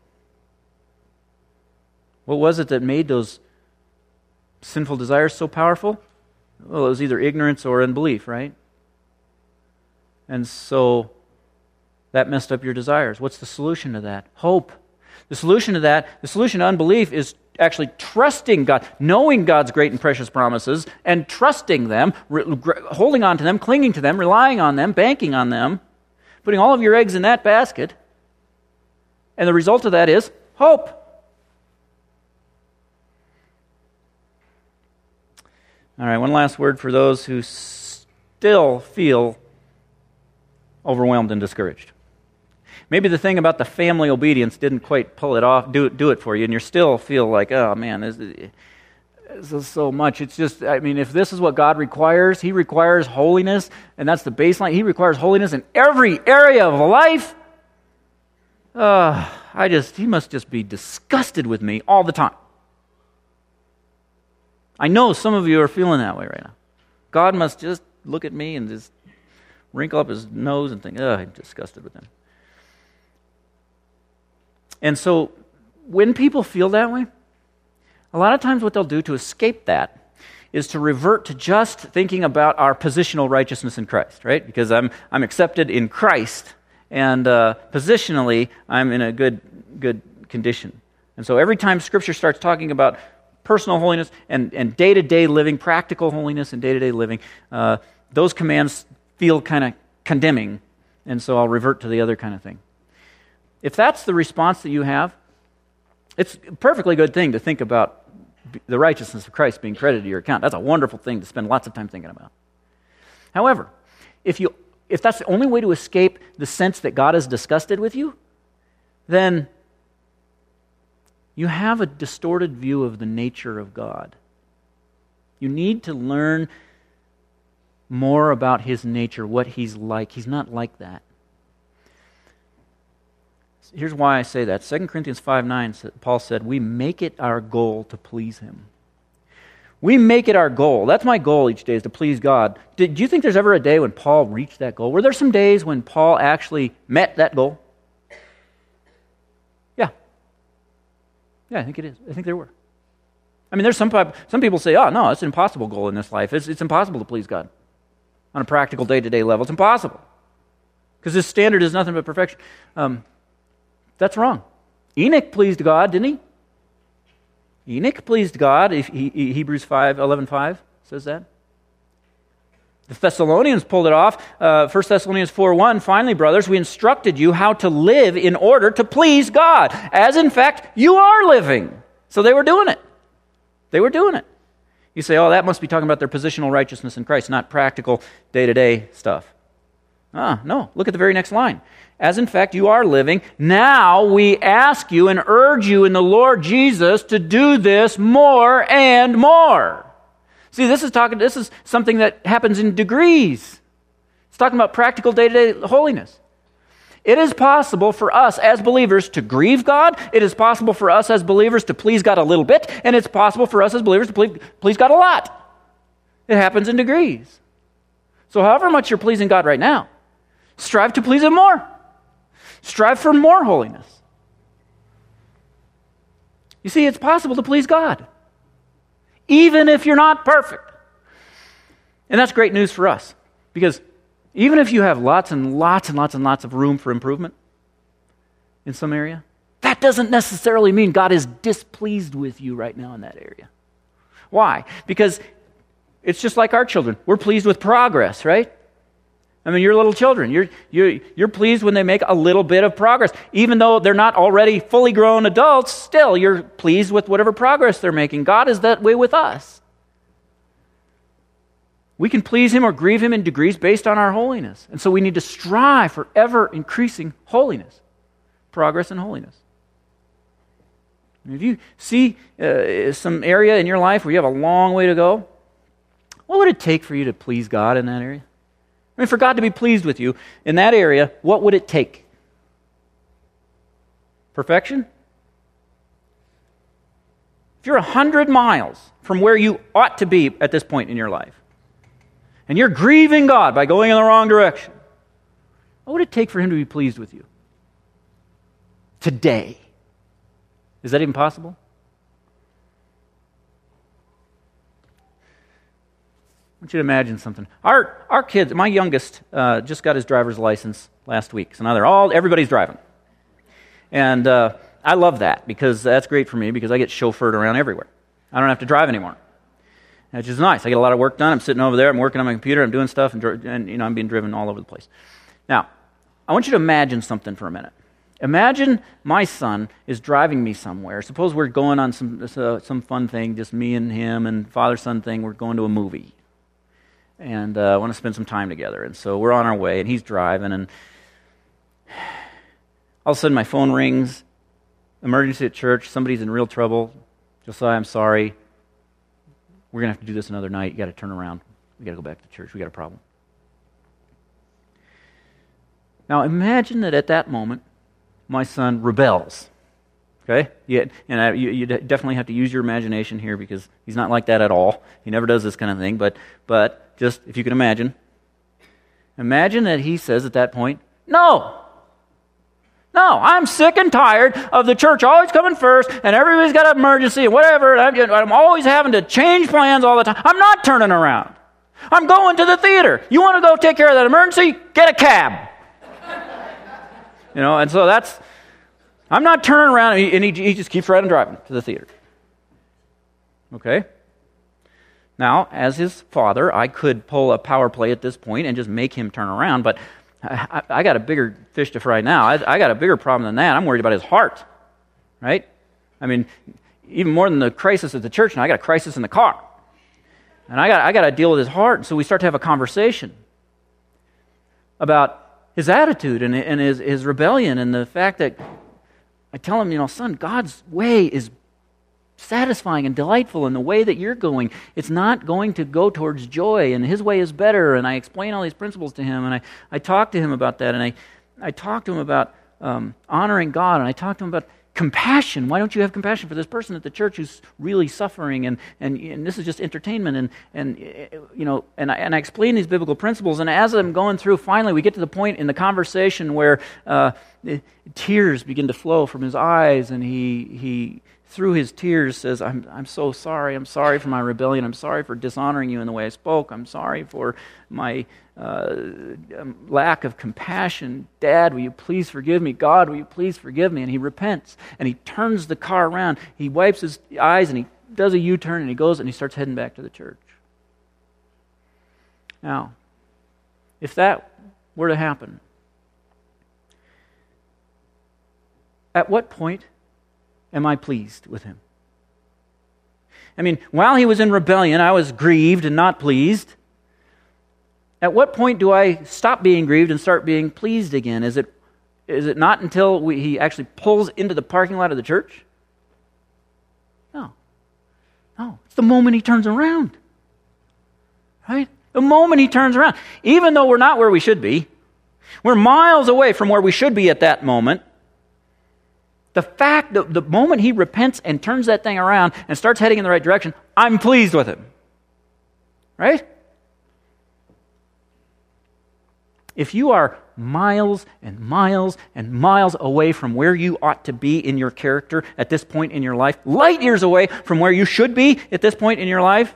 what was it that made those sinful desires so powerful? Well, it was either ignorance or unbelief, right? And so, that messed up your desires. What's the solution to that? Hope. The solution to that, the solution to unbelief is actually trusting God, knowing God's great and precious promises, and trusting them, re- re- holding on to them, clinging to them, relying on them, banking on them, putting all of your eggs in that basket. And the result of that is hope. All right, one last word for those who still feel overwhelmed and discouraged. Maybe the thing about the family obedience didn't quite pull it off, do it, do it for you, and you still feel like, oh man, this, this is so much. It's just, I mean, if this is what God requires, He requires holiness, and that's the baseline. He requires holiness in every area of life. Uh, I just, He must just be disgusted with me all the time. I know some of you are feeling that way right now. God must just look at me and just wrinkle up His nose and think, oh, I'm disgusted with Him. And so when people feel that way, a lot of times what they'll do to escape that is to revert to just thinking about our positional righteousness in Christ, right? Because I'm I'm accepted in Christ, and uh, positionally I'm in a good good condition. And so every time Scripture starts talking about personal holiness and, and day-to-day living, practical holiness and day-to-day living, uh, those commands feel kind of condemning, and so I'll revert to the other kind of thing. If that's the response that you have, it's a perfectly good thing to think about the righteousness of Christ being credited to your account. That's a wonderful thing to spend lots of time thinking about. However, if you if that's the only way to escape the sense that God is disgusted with you, then you have a distorted view of the nature of God. You need to learn more about His nature, what He's like. He's not like that. Here's why I say that. Second Corinthians five nine, Paul said, we make it our goal to please Him. We make it our goal. That's my goal each day, is to please God. Did, do you think there's ever a day when Paul reached that goal? Were there some days when Paul actually met that goal? Yeah. Yeah, I think it is. I think there were. I mean, there's some some people say, oh, no, it's an impossible goal in this life. It's, it's impossible to please God on a practical day-to-day level. It's impossible. Because His standard is nothing but perfection. Um, That's wrong. Enoch pleased God, didn't he? Enoch pleased God. Hebrews five eleven five says that. The Thessalonians pulled it off. Uh, First Thessalonians four one, finally, brothers, we instructed you how to live in order to please God, as in fact you are living. So they were doing it. They were doing it. You say, oh, that must be talking about their positional righteousness in Christ, not practical day-to-day stuff. Ah, no. Look at the very next line. As in fact you are living, now we ask you and urge you in the Lord Jesus to do this more and more. See, this is talking. This is something that happens in degrees. It's talking about practical day-to-day holiness. It is possible for us as believers to grieve God. It is possible for us as believers to please God a little bit, and it's possible for us as believers to please, please God a lot. It happens in degrees. So however much you're pleasing God right now, strive to please Him more. Strive for more holiness. You see, it's possible to please God, even if you're not perfect. And that's great news for us, because even if you have lots and lots and lots and lots of room for improvement in some area, that doesn't necessarily mean God is displeased with you right now in that area. Why? Because it's just like our children. We're pleased with progress, right? I mean, your little children, you're, you're, you're pleased when they make a little bit of progress. Even though they're not already fully grown adults, still you're pleased with whatever progress they're making. God is that way with us. We can please Him or grieve Him in degrees based on our holiness. And so we need to strive for ever-increasing holiness, progress and holiness. And if you see uh, some area in your life where you have a long way to go, what would it take for you to please God in that area? I mean, for God to be pleased with you in that area, what would it take? Perfection? If you're a hundred miles from where you ought to be at this point in your life, and you're grieving God by going in the wrong direction, what would it take for Him to be pleased with you? Today. Is that even possible? I want you to imagine something. Our our kids, my youngest, uh, just got his driver's license last week. So now they're all, everybody's driving. And uh, I love that, because that's great for me, because I get chauffeured around everywhere. I don't have to drive anymore, which is nice. I get a lot of work done. I'm sitting over there. I'm working on my computer. I'm doing stuff, and, and you know, I'm being driven all over the place. Now, I want you to imagine something for a minute. Imagine my son is driving me somewhere. Suppose we're going on some uh, some fun thing, just me and him and father-son thing. We're going to a movie. And I uh, want to spend some time together. And so we're on our way, and he's driving, and all of a sudden my phone rings. Emergency at church. Somebody's in real trouble. Josiah, I'm sorry. We're going to have to do this another night. You got to turn around. We got to go back to church. We got a problem. Now imagine that at that moment, my son rebels. Okay? Yeah, and I, you, you definitely have to use your imagination here because he's not like that at all. He never does this kind of thing. But, but just, if you can imagine, imagine that he says at that point, no! No, I'm sick and tired of the church always coming first, and everybody's got an emergency and whatever, and I'm, I'm always having to change plans all the time. I'm not turning around. I'm going to the theater. You want to go take care of that emergency? Get a cab. You know, and so that's, I'm not turning around, and, he, and he, he just keeps right on driving to the theater. Okay? Now, as his father, I could pull a power play at this point and just make him turn around, but I, I, I got a bigger fish to fry now. I, I got a bigger problem than that. I'm worried about his heart, right? I mean, even more than the crisis at the church now, I got a crisis in the car. And I got, I got to deal with his heart, and so we start to have a conversation about his attitude and, and his, his rebellion and the fact that I tell him, you know, son, God's way is satisfying and delightful in the way that you're going. It's not going to go towards joy, and his way is better. And I explain all these principles to him, and I, I talk to him about that, and I, I talk to him about um, honoring God, and I talk to him about compassion. Why don't you have compassion for this person at the church who's really suffering, and and, and this is just entertainment, and and you know, and I, and I explain these biblical principles, and as I'm going through, finally we get to the point in the conversation where uh, tears begin to flow from his eyes, and he he through his tears says, I'm I'm so sorry. I'm sorry for my rebellion. I'm sorry for dishonoring you in the way I spoke. I'm sorry for my uh, lack of compassion. Dad, will you please forgive me? God, will you please forgive me? And he repents, and he turns the car around. He wipes his eyes, and he does a U-turn, and he goes, and he starts heading back to the church. Now, if that were to happen, at what point am I pleased with him? I mean, while he was in rebellion, I was grieved and not pleased. At what point do I stop being grieved and start being pleased again? Is it is it not until we, he actually pulls into the parking lot of the church? No. No. It's the moment he turns around. Right? The moment he turns around. Even though we're not where we should be, we're miles away from where we should be at that moment, the fact that the moment he repents and turns that thing around and starts heading in the right direction, I'm pleased with him. Right? If you are miles and miles and miles away from where you ought to be in your character at this point in your life, light years away from where you should be at this point in your life,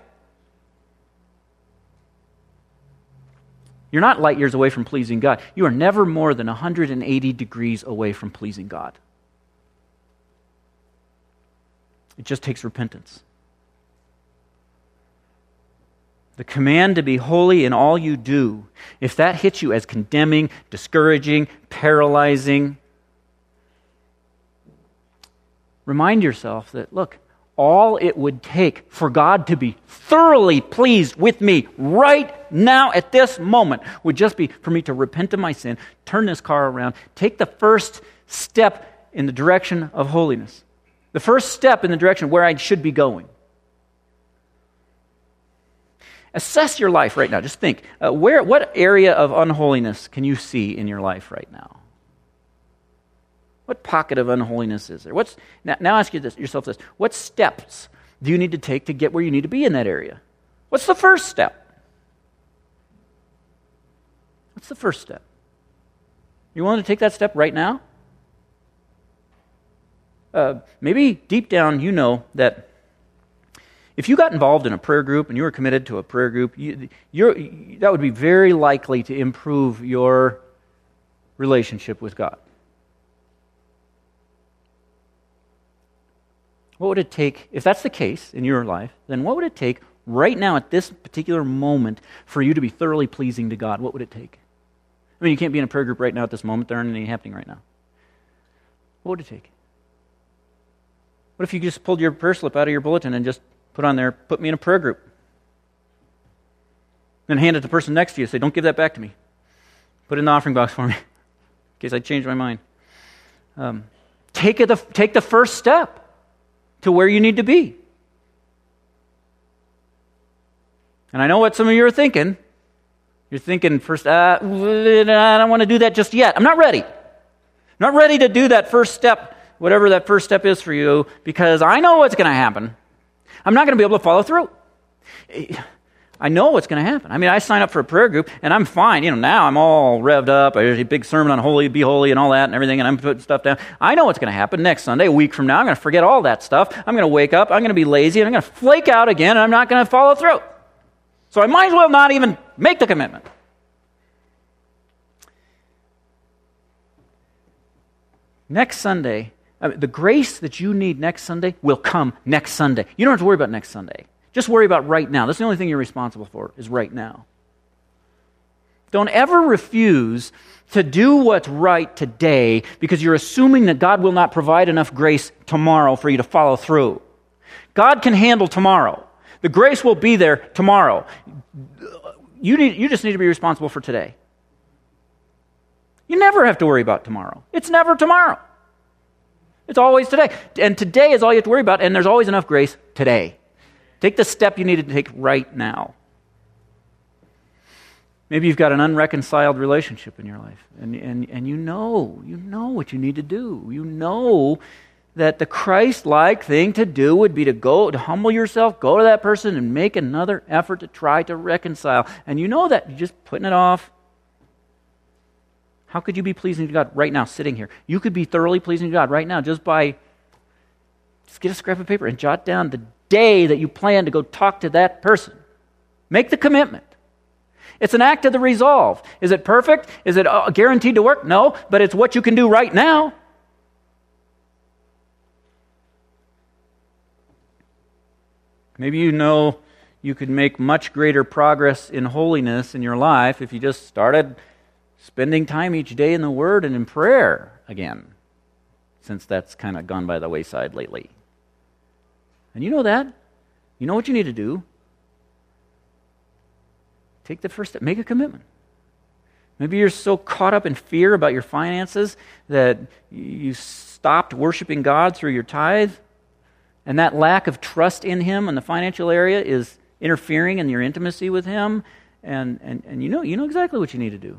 you're not light years away from pleasing God. You are never more than one hundred eighty degrees away from pleasing God. It just takes repentance. The command to be holy in all you do, if that hits you as condemning, discouraging, paralyzing, remind yourself that, look, all it would take for God to be thoroughly pleased with me right now at this moment would just be for me to repent of my sin, turn this car around, take the first step in the direction of holiness. The first step in the direction where I should be going. Assess your life right now. Just think, uh, where, what area of unholiness can you see in your life right now? What pocket of unholiness is there? What's now, now ask you this, yourself this. What steps do you need to take to get where you need to be in that area? What's the first step? What's the first step? You willing to take that step right now? Uh, maybe deep down you know that if you got involved in a prayer group and you were committed to a prayer group, you, you're, that would be very likely to improve your relationship with God. What would it take, if that's the case in your life, then what would it take right now at this particular moment for you to be thoroughly pleasing to God? What would it take? I mean, you can't be in a prayer group right now at this moment. There aren't any happening right now. What would it take? What if you just pulled your prayer slip out of your bulletin and just put on there, put me in a prayer group? Then hand it to the person next to you and say, don't give that back to me. Put it in the offering box for me, in case I change my mind. Um, take, it the, take the first step to where you need to be. And I know what some of you are thinking. You're thinking first, uh, I don't want to do that just yet. I'm not ready. I'm not ready to do that first step, whatever that first step is for you, because I know what's going to happen. I'm not going to be able to follow through. I know what's going to happen. I mean, I sign up for a prayer group, and I'm fine. You know, now I'm all revved up. I have a big sermon on holy, be holy, and all that, and everything, and I'm putting stuff down. I know what's going to happen next Sunday, a week from now. I'm going to forget all that stuff. I'm going to wake up. I'm going to be lazy, and I'm going to flake out again, and I'm not going to follow through. So I might as well not even make the commitment. Next Sunday, I mean, the grace that you need next Sunday will come next Sunday. You don't have to worry about next Sunday. Just worry about right now. That's the only thing you're responsible for, is right now. Don't ever refuse to do what's right today because you're assuming that God will not provide enough grace tomorrow for you to follow through. God can handle tomorrow. The grace will be there tomorrow. You need, you just need to be responsible for today. You never have to worry about tomorrow. It's never tomorrow. It's always today. And today is all you have to worry about, and there's always enough grace today. Take the step you need to take right now. Maybe you've got an unreconciled relationship in your life, and, and, and you know, you know what you need to do. You know that the Christ-like thing to do would be to go, to humble yourself, go to that person, and make another effort to try to reconcile. And you know that you're just putting it off. How could you be pleasing to God right now, sitting here? You could be thoroughly pleasing to God right now just by, just get a scrap of paper and jot down the day that you plan to go talk to that person. Make the commitment. It's an act of the resolve. Is it perfect? Is it uh, guaranteed to work? No, but it's what you can do right now. Maybe you know you could make much greater progress in holiness in your life if you just started spending time each day in the Word and in prayer again, since that's kind of gone by the wayside lately. And you know that. You know what you need to do. Take the first step. Make a commitment. Maybe you're so caught up in fear about your finances that you stopped worshiping God through your tithe, and that lack of trust in Him in the financial area is interfering in your intimacy with Him, and, and, and you know you know exactly what you need to do.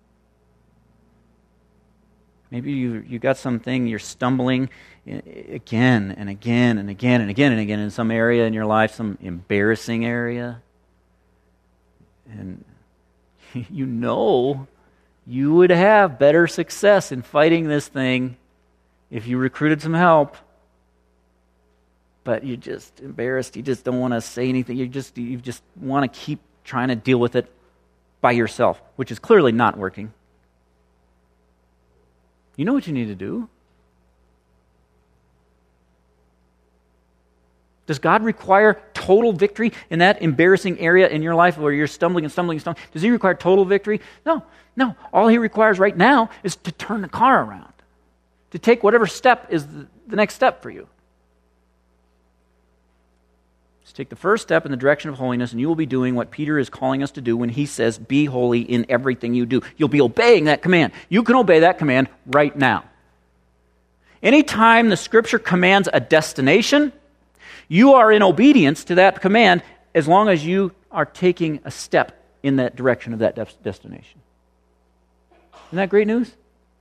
Maybe you you got something, you're stumbling again and again and again and again and again in some area in your life, some embarrassing area. And you know you would have better success in fighting this thing if you recruited some help. But you're just embarrassed. You just don't want to say anything. You just you just want to keep trying to deal with it by yourself, which is clearly not working. You know what you need to do. Does God require total victory in that embarrassing area in your life where you're stumbling and stumbling and stumbling? Does He require total victory? No, no. All He requires right now is to turn the car around, to take whatever step is the, the next step for you. Just take the first step in the direction of holiness, and you will be doing what Peter is calling us to do when he says, be holy in everything you do. You'll be obeying that command. You can obey that command right now. Anytime the Scripture commands a destination, you are in obedience to that command as long as you are taking a step in that direction of that de- destination. Isn't that great news?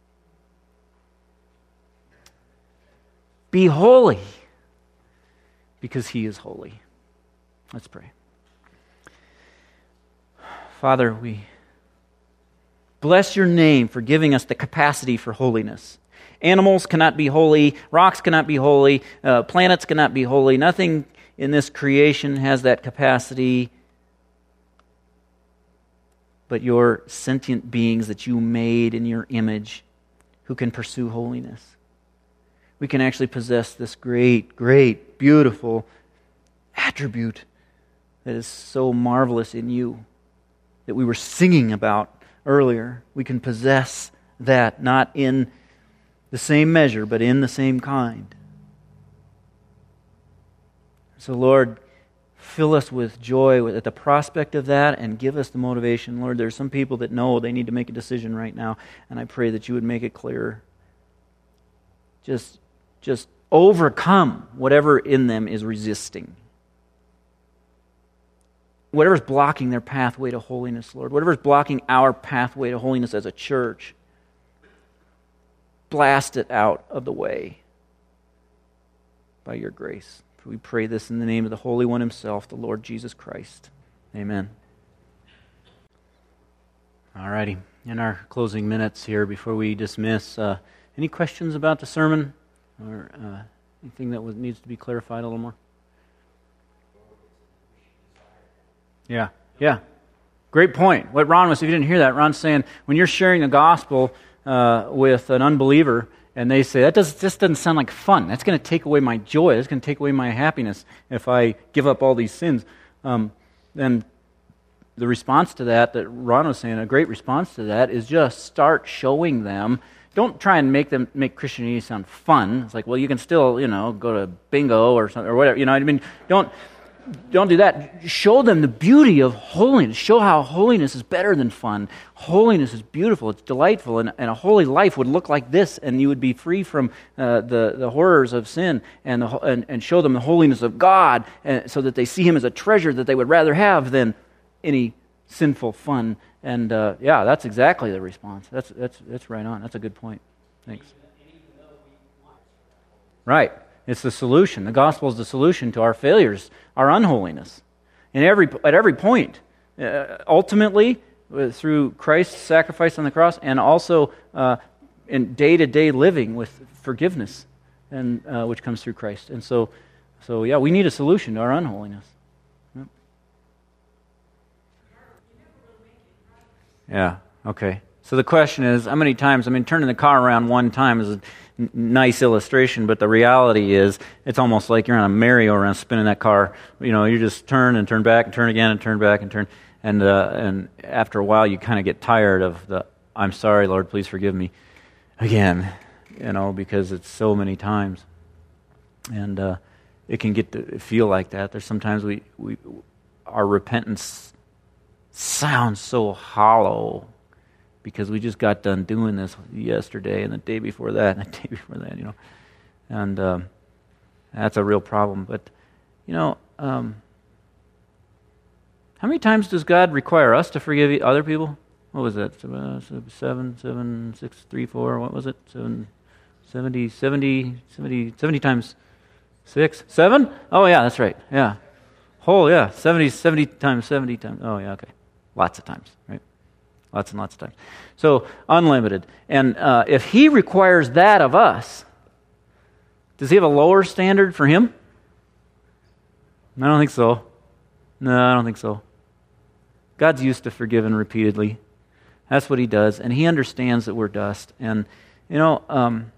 Be holy because He is holy. Let's pray. Father, we bless Your name for giving us the capacity for holiness. Animals cannot be holy, rocks cannot be holy, uh, planets cannot be holy. Nothing in this creation has that capacity, but Your sentient beings that You made in Your image who can pursue holiness. We can actually possess this great, great, beautiful attribute that is so marvelous in You that we were singing about earlier. We can possess that not in The same measure, but in the same kind. So, Lord, fill us with joy at the prospect of that and give us the motivation. Lord, there are some people that know they need to make a decision right now, and I pray that you would make it clearer. Just, just overcome whatever in them is resisting. Whatever's blocking their pathway to holiness, Lord. Whatever's blocking our pathway to holiness as a church. Blast it out of the way by your grace. We pray this in the name of the Holy One himself, the Lord Jesus Christ. Amen. All righty. In our closing minutes here before we dismiss, uh, any questions about the sermon or uh, anything that was, needs to be clarified a little more? Yeah, yeah. Great point. What Ron was, if you didn't hear that, Ron's saying when you're sharing the gospel uh, with an unbeliever and they say, that does, just doesn't sound like fun. That's going to take away my joy. That's going to take away my happiness if I give up all these sins. Um, then the response to that, that Ron was saying, a great response to that is just start showing them. Don't try and make them make Christianity sound fun. It's like, well, you can still, you know, go to bingo or something or whatever. You know what I mean? Don't don't do that. Show them the beauty of holiness. Show how holiness is better than fun. Holiness is beautiful. It's delightful, and, and a holy life would look like this, and you would be free from uh, the the horrors of sin, and, the, and and show them the holiness of God, and, so that they see Him as a treasure that they would rather have than any sinful fun. And uh, yeah, that's exactly the response. That's that's that's right on. That's a good point. Thanks. Right. It's the solution. The gospel is the solution to our failures, our unholiness. And every at every point, uh, ultimately, uh, through Christ's sacrifice on the cross, and also uh, in day-to-day living with forgiveness, and uh, which comes through Christ. And so, so yeah, we need a solution to our unholiness. Yep. Yeah, okay. So the question is, how many times, I mean, turning the car around one time is a n- nice illustration, but the reality is, it's almost like you're on a merry-go-round spinning that car. You know, you just turn and turn back and turn again and turn back and turn. And uh, and after a while, you kind of get tired of the, I'm sorry, Lord, please forgive me, again, you know, because it's so many times. And uh, it can get to feel like that. There's sometimes we, we our repentance sounds so hollow, because we just got done doing this yesterday and the day before that and the day before that, you know. And um, that's a real problem. But, you know, um, how many times does God require us to forgive other people? What was that? Uh, seven, seven, six, three, four, what was it? Seven, seventy, seventy, seventy, seventy times six? Seven? Oh, yeah, that's right. Yeah. Whole, yeah. seventy, seventy times seventy times. Oh, yeah, okay. Lots of times, right? Lots and lots of times. So, unlimited. And uh, if He requires that of us, does He have a lower standard for Him? I don't think so. No, I don't think so. God's used to forgiving repeatedly. That's what He does. And He understands that we're dust. And, you know, um,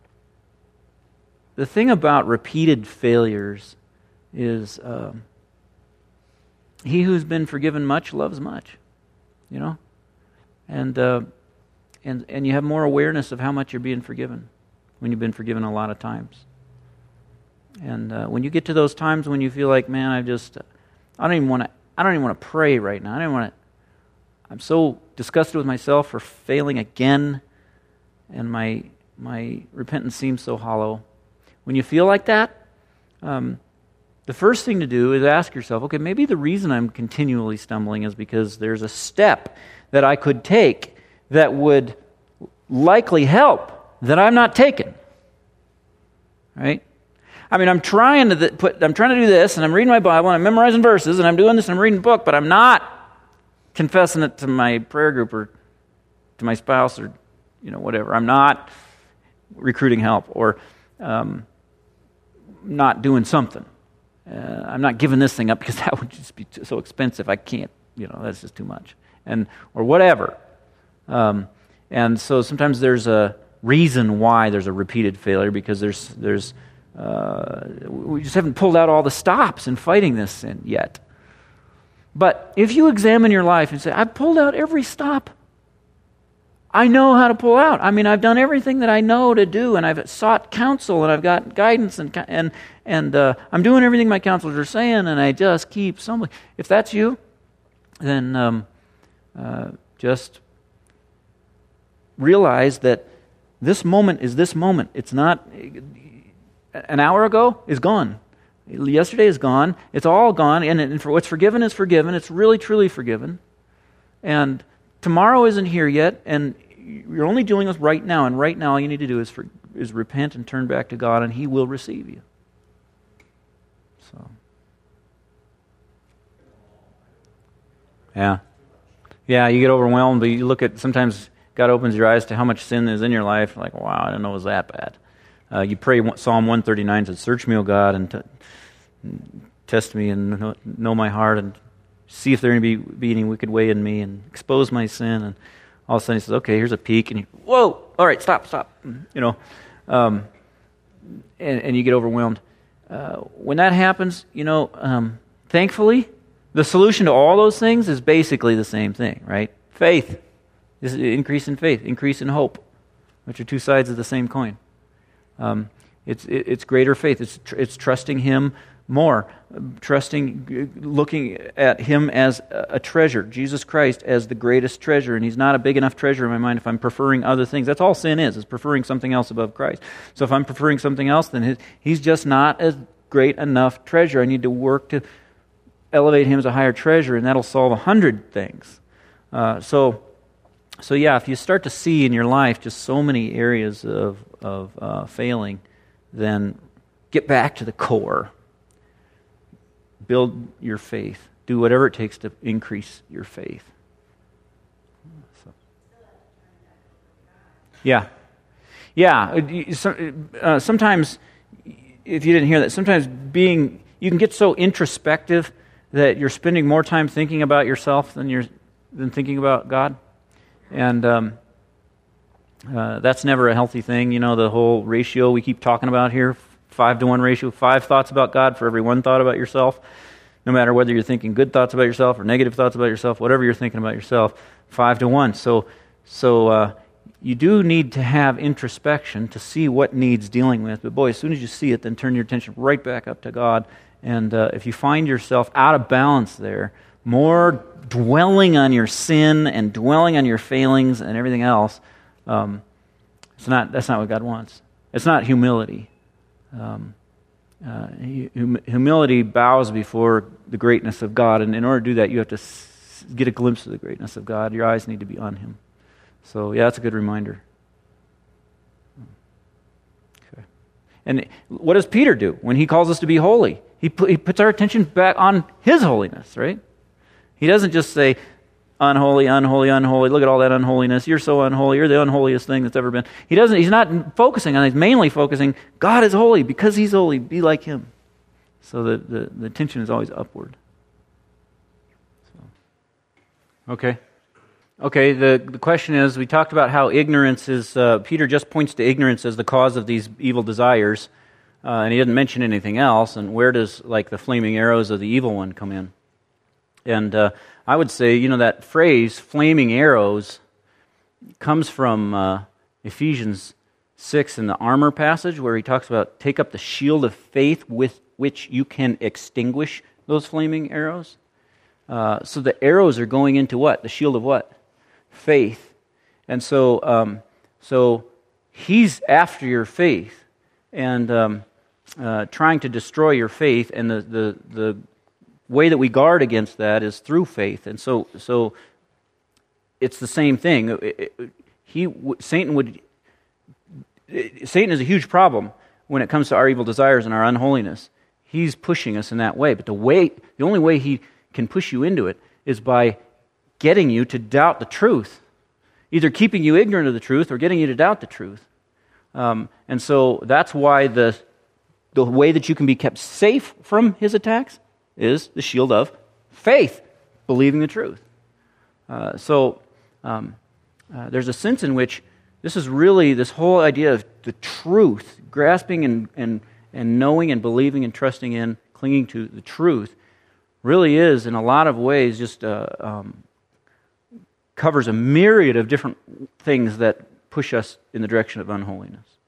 the thing about repeated failures is um, he who's been forgiven much loves much. You know? And uh, and and you have more awareness of how much you're being forgiven when you've been forgiven a lot of times. And uh, when you get to those times when you feel like, man, I just, I don't even want to, I don't even want to pray right now. I don't want to. I'm so disgusted with myself for failing again, and my my repentance seems so hollow. When you feel like that, um, the first thing to do is ask yourself, okay, maybe the reason I'm continually stumbling is because there's a step that I could take that would likely help that I'm not taking. Right? I mean, I'm trying to th- put. I'm trying to do this, and I'm reading my Bible, and I'm memorizing verses, and I'm doing this, and I'm reading a book, but I'm not confessing it to my prayer group or to my spouse or, you know, whatever. I'm not recruiting help or um, not doing something. Uh, I'm not giving this thing up because that would just be too, so expensive. I can't. You know, that's just too much. And or whatever. Um, and so sometimes there's a reason why there's a repeated failure, because there's there's uh, we just haven't pulled out all the stops in fighting this sin yet. But if you examine your life and say, I've pulled out every stop, I know how to pull out. I mean, I've done everything that I know to do, and I've sought counsel, and I've got guidance, and and and uh, I'm doing everything my counselors are saying, and I just keep stumbling. If that's you, then um, uh, just realize that this moment is this moment. It's not, an hour ago is gone. Yesterday is gone. It's all gone, and, and for what's forgiven is forgiven. It's really, truly forgiven. And tomorrow isn't here yet, and you're only dealing with right now, and right now all you need to do is for, is repent and turn back to God, and He will receive you. So, yeah. Yeah, you get overwhelmed, but you look at, sometimes God opens your eyes to how much sin is in your life, like, wow, I didn't know it was that bad. Uh, you pray, Psalm one thirty-nine says, search me, O God, and, t- and test me and know, know my heart, and see if there be, be any wicked way in me, and expose my sin. And all of a sudden He says, okay, here's a peek, and you, whoa, all right, stop, stop. You know, um, and, and you get overwhelmed. Uh, when that happens, you know, um, thankfully, the solution to all those things is basically the same thing, right? Faith. This is increase in faith, increase in hope, which are two sides of the same coin. Um, it's it, it's greater faith. It's tr- it's trusting Him more, trusting, looking at Him as a treasure, Jesus Christ as the greatest treasure, and He's not a big enough treasure in my mind if I'm preferring other things. That's all sin is, is preferring something else above Christ. So if I'm preferring something else, then his, He's just not a great enough treasure. I need to work to elevate Him as a higher treasure, and that'll solve a hundred things. Uh, so, so yeah, if you start to see in your life just so many areas of, of uh, failing, then get back to the core. Build your faith. Do whatever it takes to increase your faith. So. Yeah. Yeah. Uh, sometimes, if you didn't hear that, sometimes being, you can get so introspective that you're spending more time thinking about yourself than you're than thinking about God. And um, uh, that's never a healthy thing. You know, the whole ratio we keep talking about here, five to one ratio, five thoughts about God for every one thought about yourself. No matter whether you're thinking good thoughts about yourself or negative thoughts about yourself, whatever you're thinking about yourself, five to one. So, so uh, you do need to have introspection to see what needs dealing with. But boy, as soon as you see it, then turn your attention right back up to God. And uh, if you find yourself out of balance there, more dwelling on your sin and dwelling on your failings and everything else, um, it's not. That's not what God wants. It's not humility. Um, uh, hum- humility bows before the greatness of God, and in order to do that, you have to s- get a glimpse of the greatness of God. Your eyes need to be on Him. So, yeah, that's a good reminder. Okay. And what does Peter do when he calls us to be holy? He, put, he puts our attention back on His holiness, right? He doesn't just say, unholy, unholy, unholy, look at all that unholiness, you're so unholy, you're the unholiest thing that's ever been. He doesn't, he's not focusing on it, he's mainly focusing, God is holy, because He's holy, be like Him. So the, the, the attention is always upward. So. Okay. Okay, the, the question is, we talked about how ignorance is, uh, Peter just points to ignorance as the cause of these evil desires, uh, and he didn't mention anything else, and where does, like, the flaming arrows of the evil one come in? And uh, I would say, you know, that phrase, flaming arrows, comes from uh, Ephesians six in the armor passage, where he talks about, take up the shield of faith with which you can extinguish those flaming arrows. Uh, so the arrows are going into what? The shield of what? Faith. And so um, so he's after your faith and um, uh, trying to destroy your faith, and the, the, the way that we guard against that is through faith. And so so it's the same thing. He Satan would Satan is a huge problem when it comes to our evil desires and our unholiness. He's pushing us in that way, but the way the only way he can push you into it is by getting you to doubt the truth, either keeping you ignorant of the truth or getting you to doubt the truth. Um, and so that's why the the way that you can be kept safe from his attacks is the shield of faith, believing the truth. Uh, so um, uh, there's a sense in which this is really this whole idea of the truth, grasping and and and knowing and believing and trusting in, clinging to the truth, really is in a lot of ways just uh, um, covers a myriad of different things that push us in the direction of unholiness.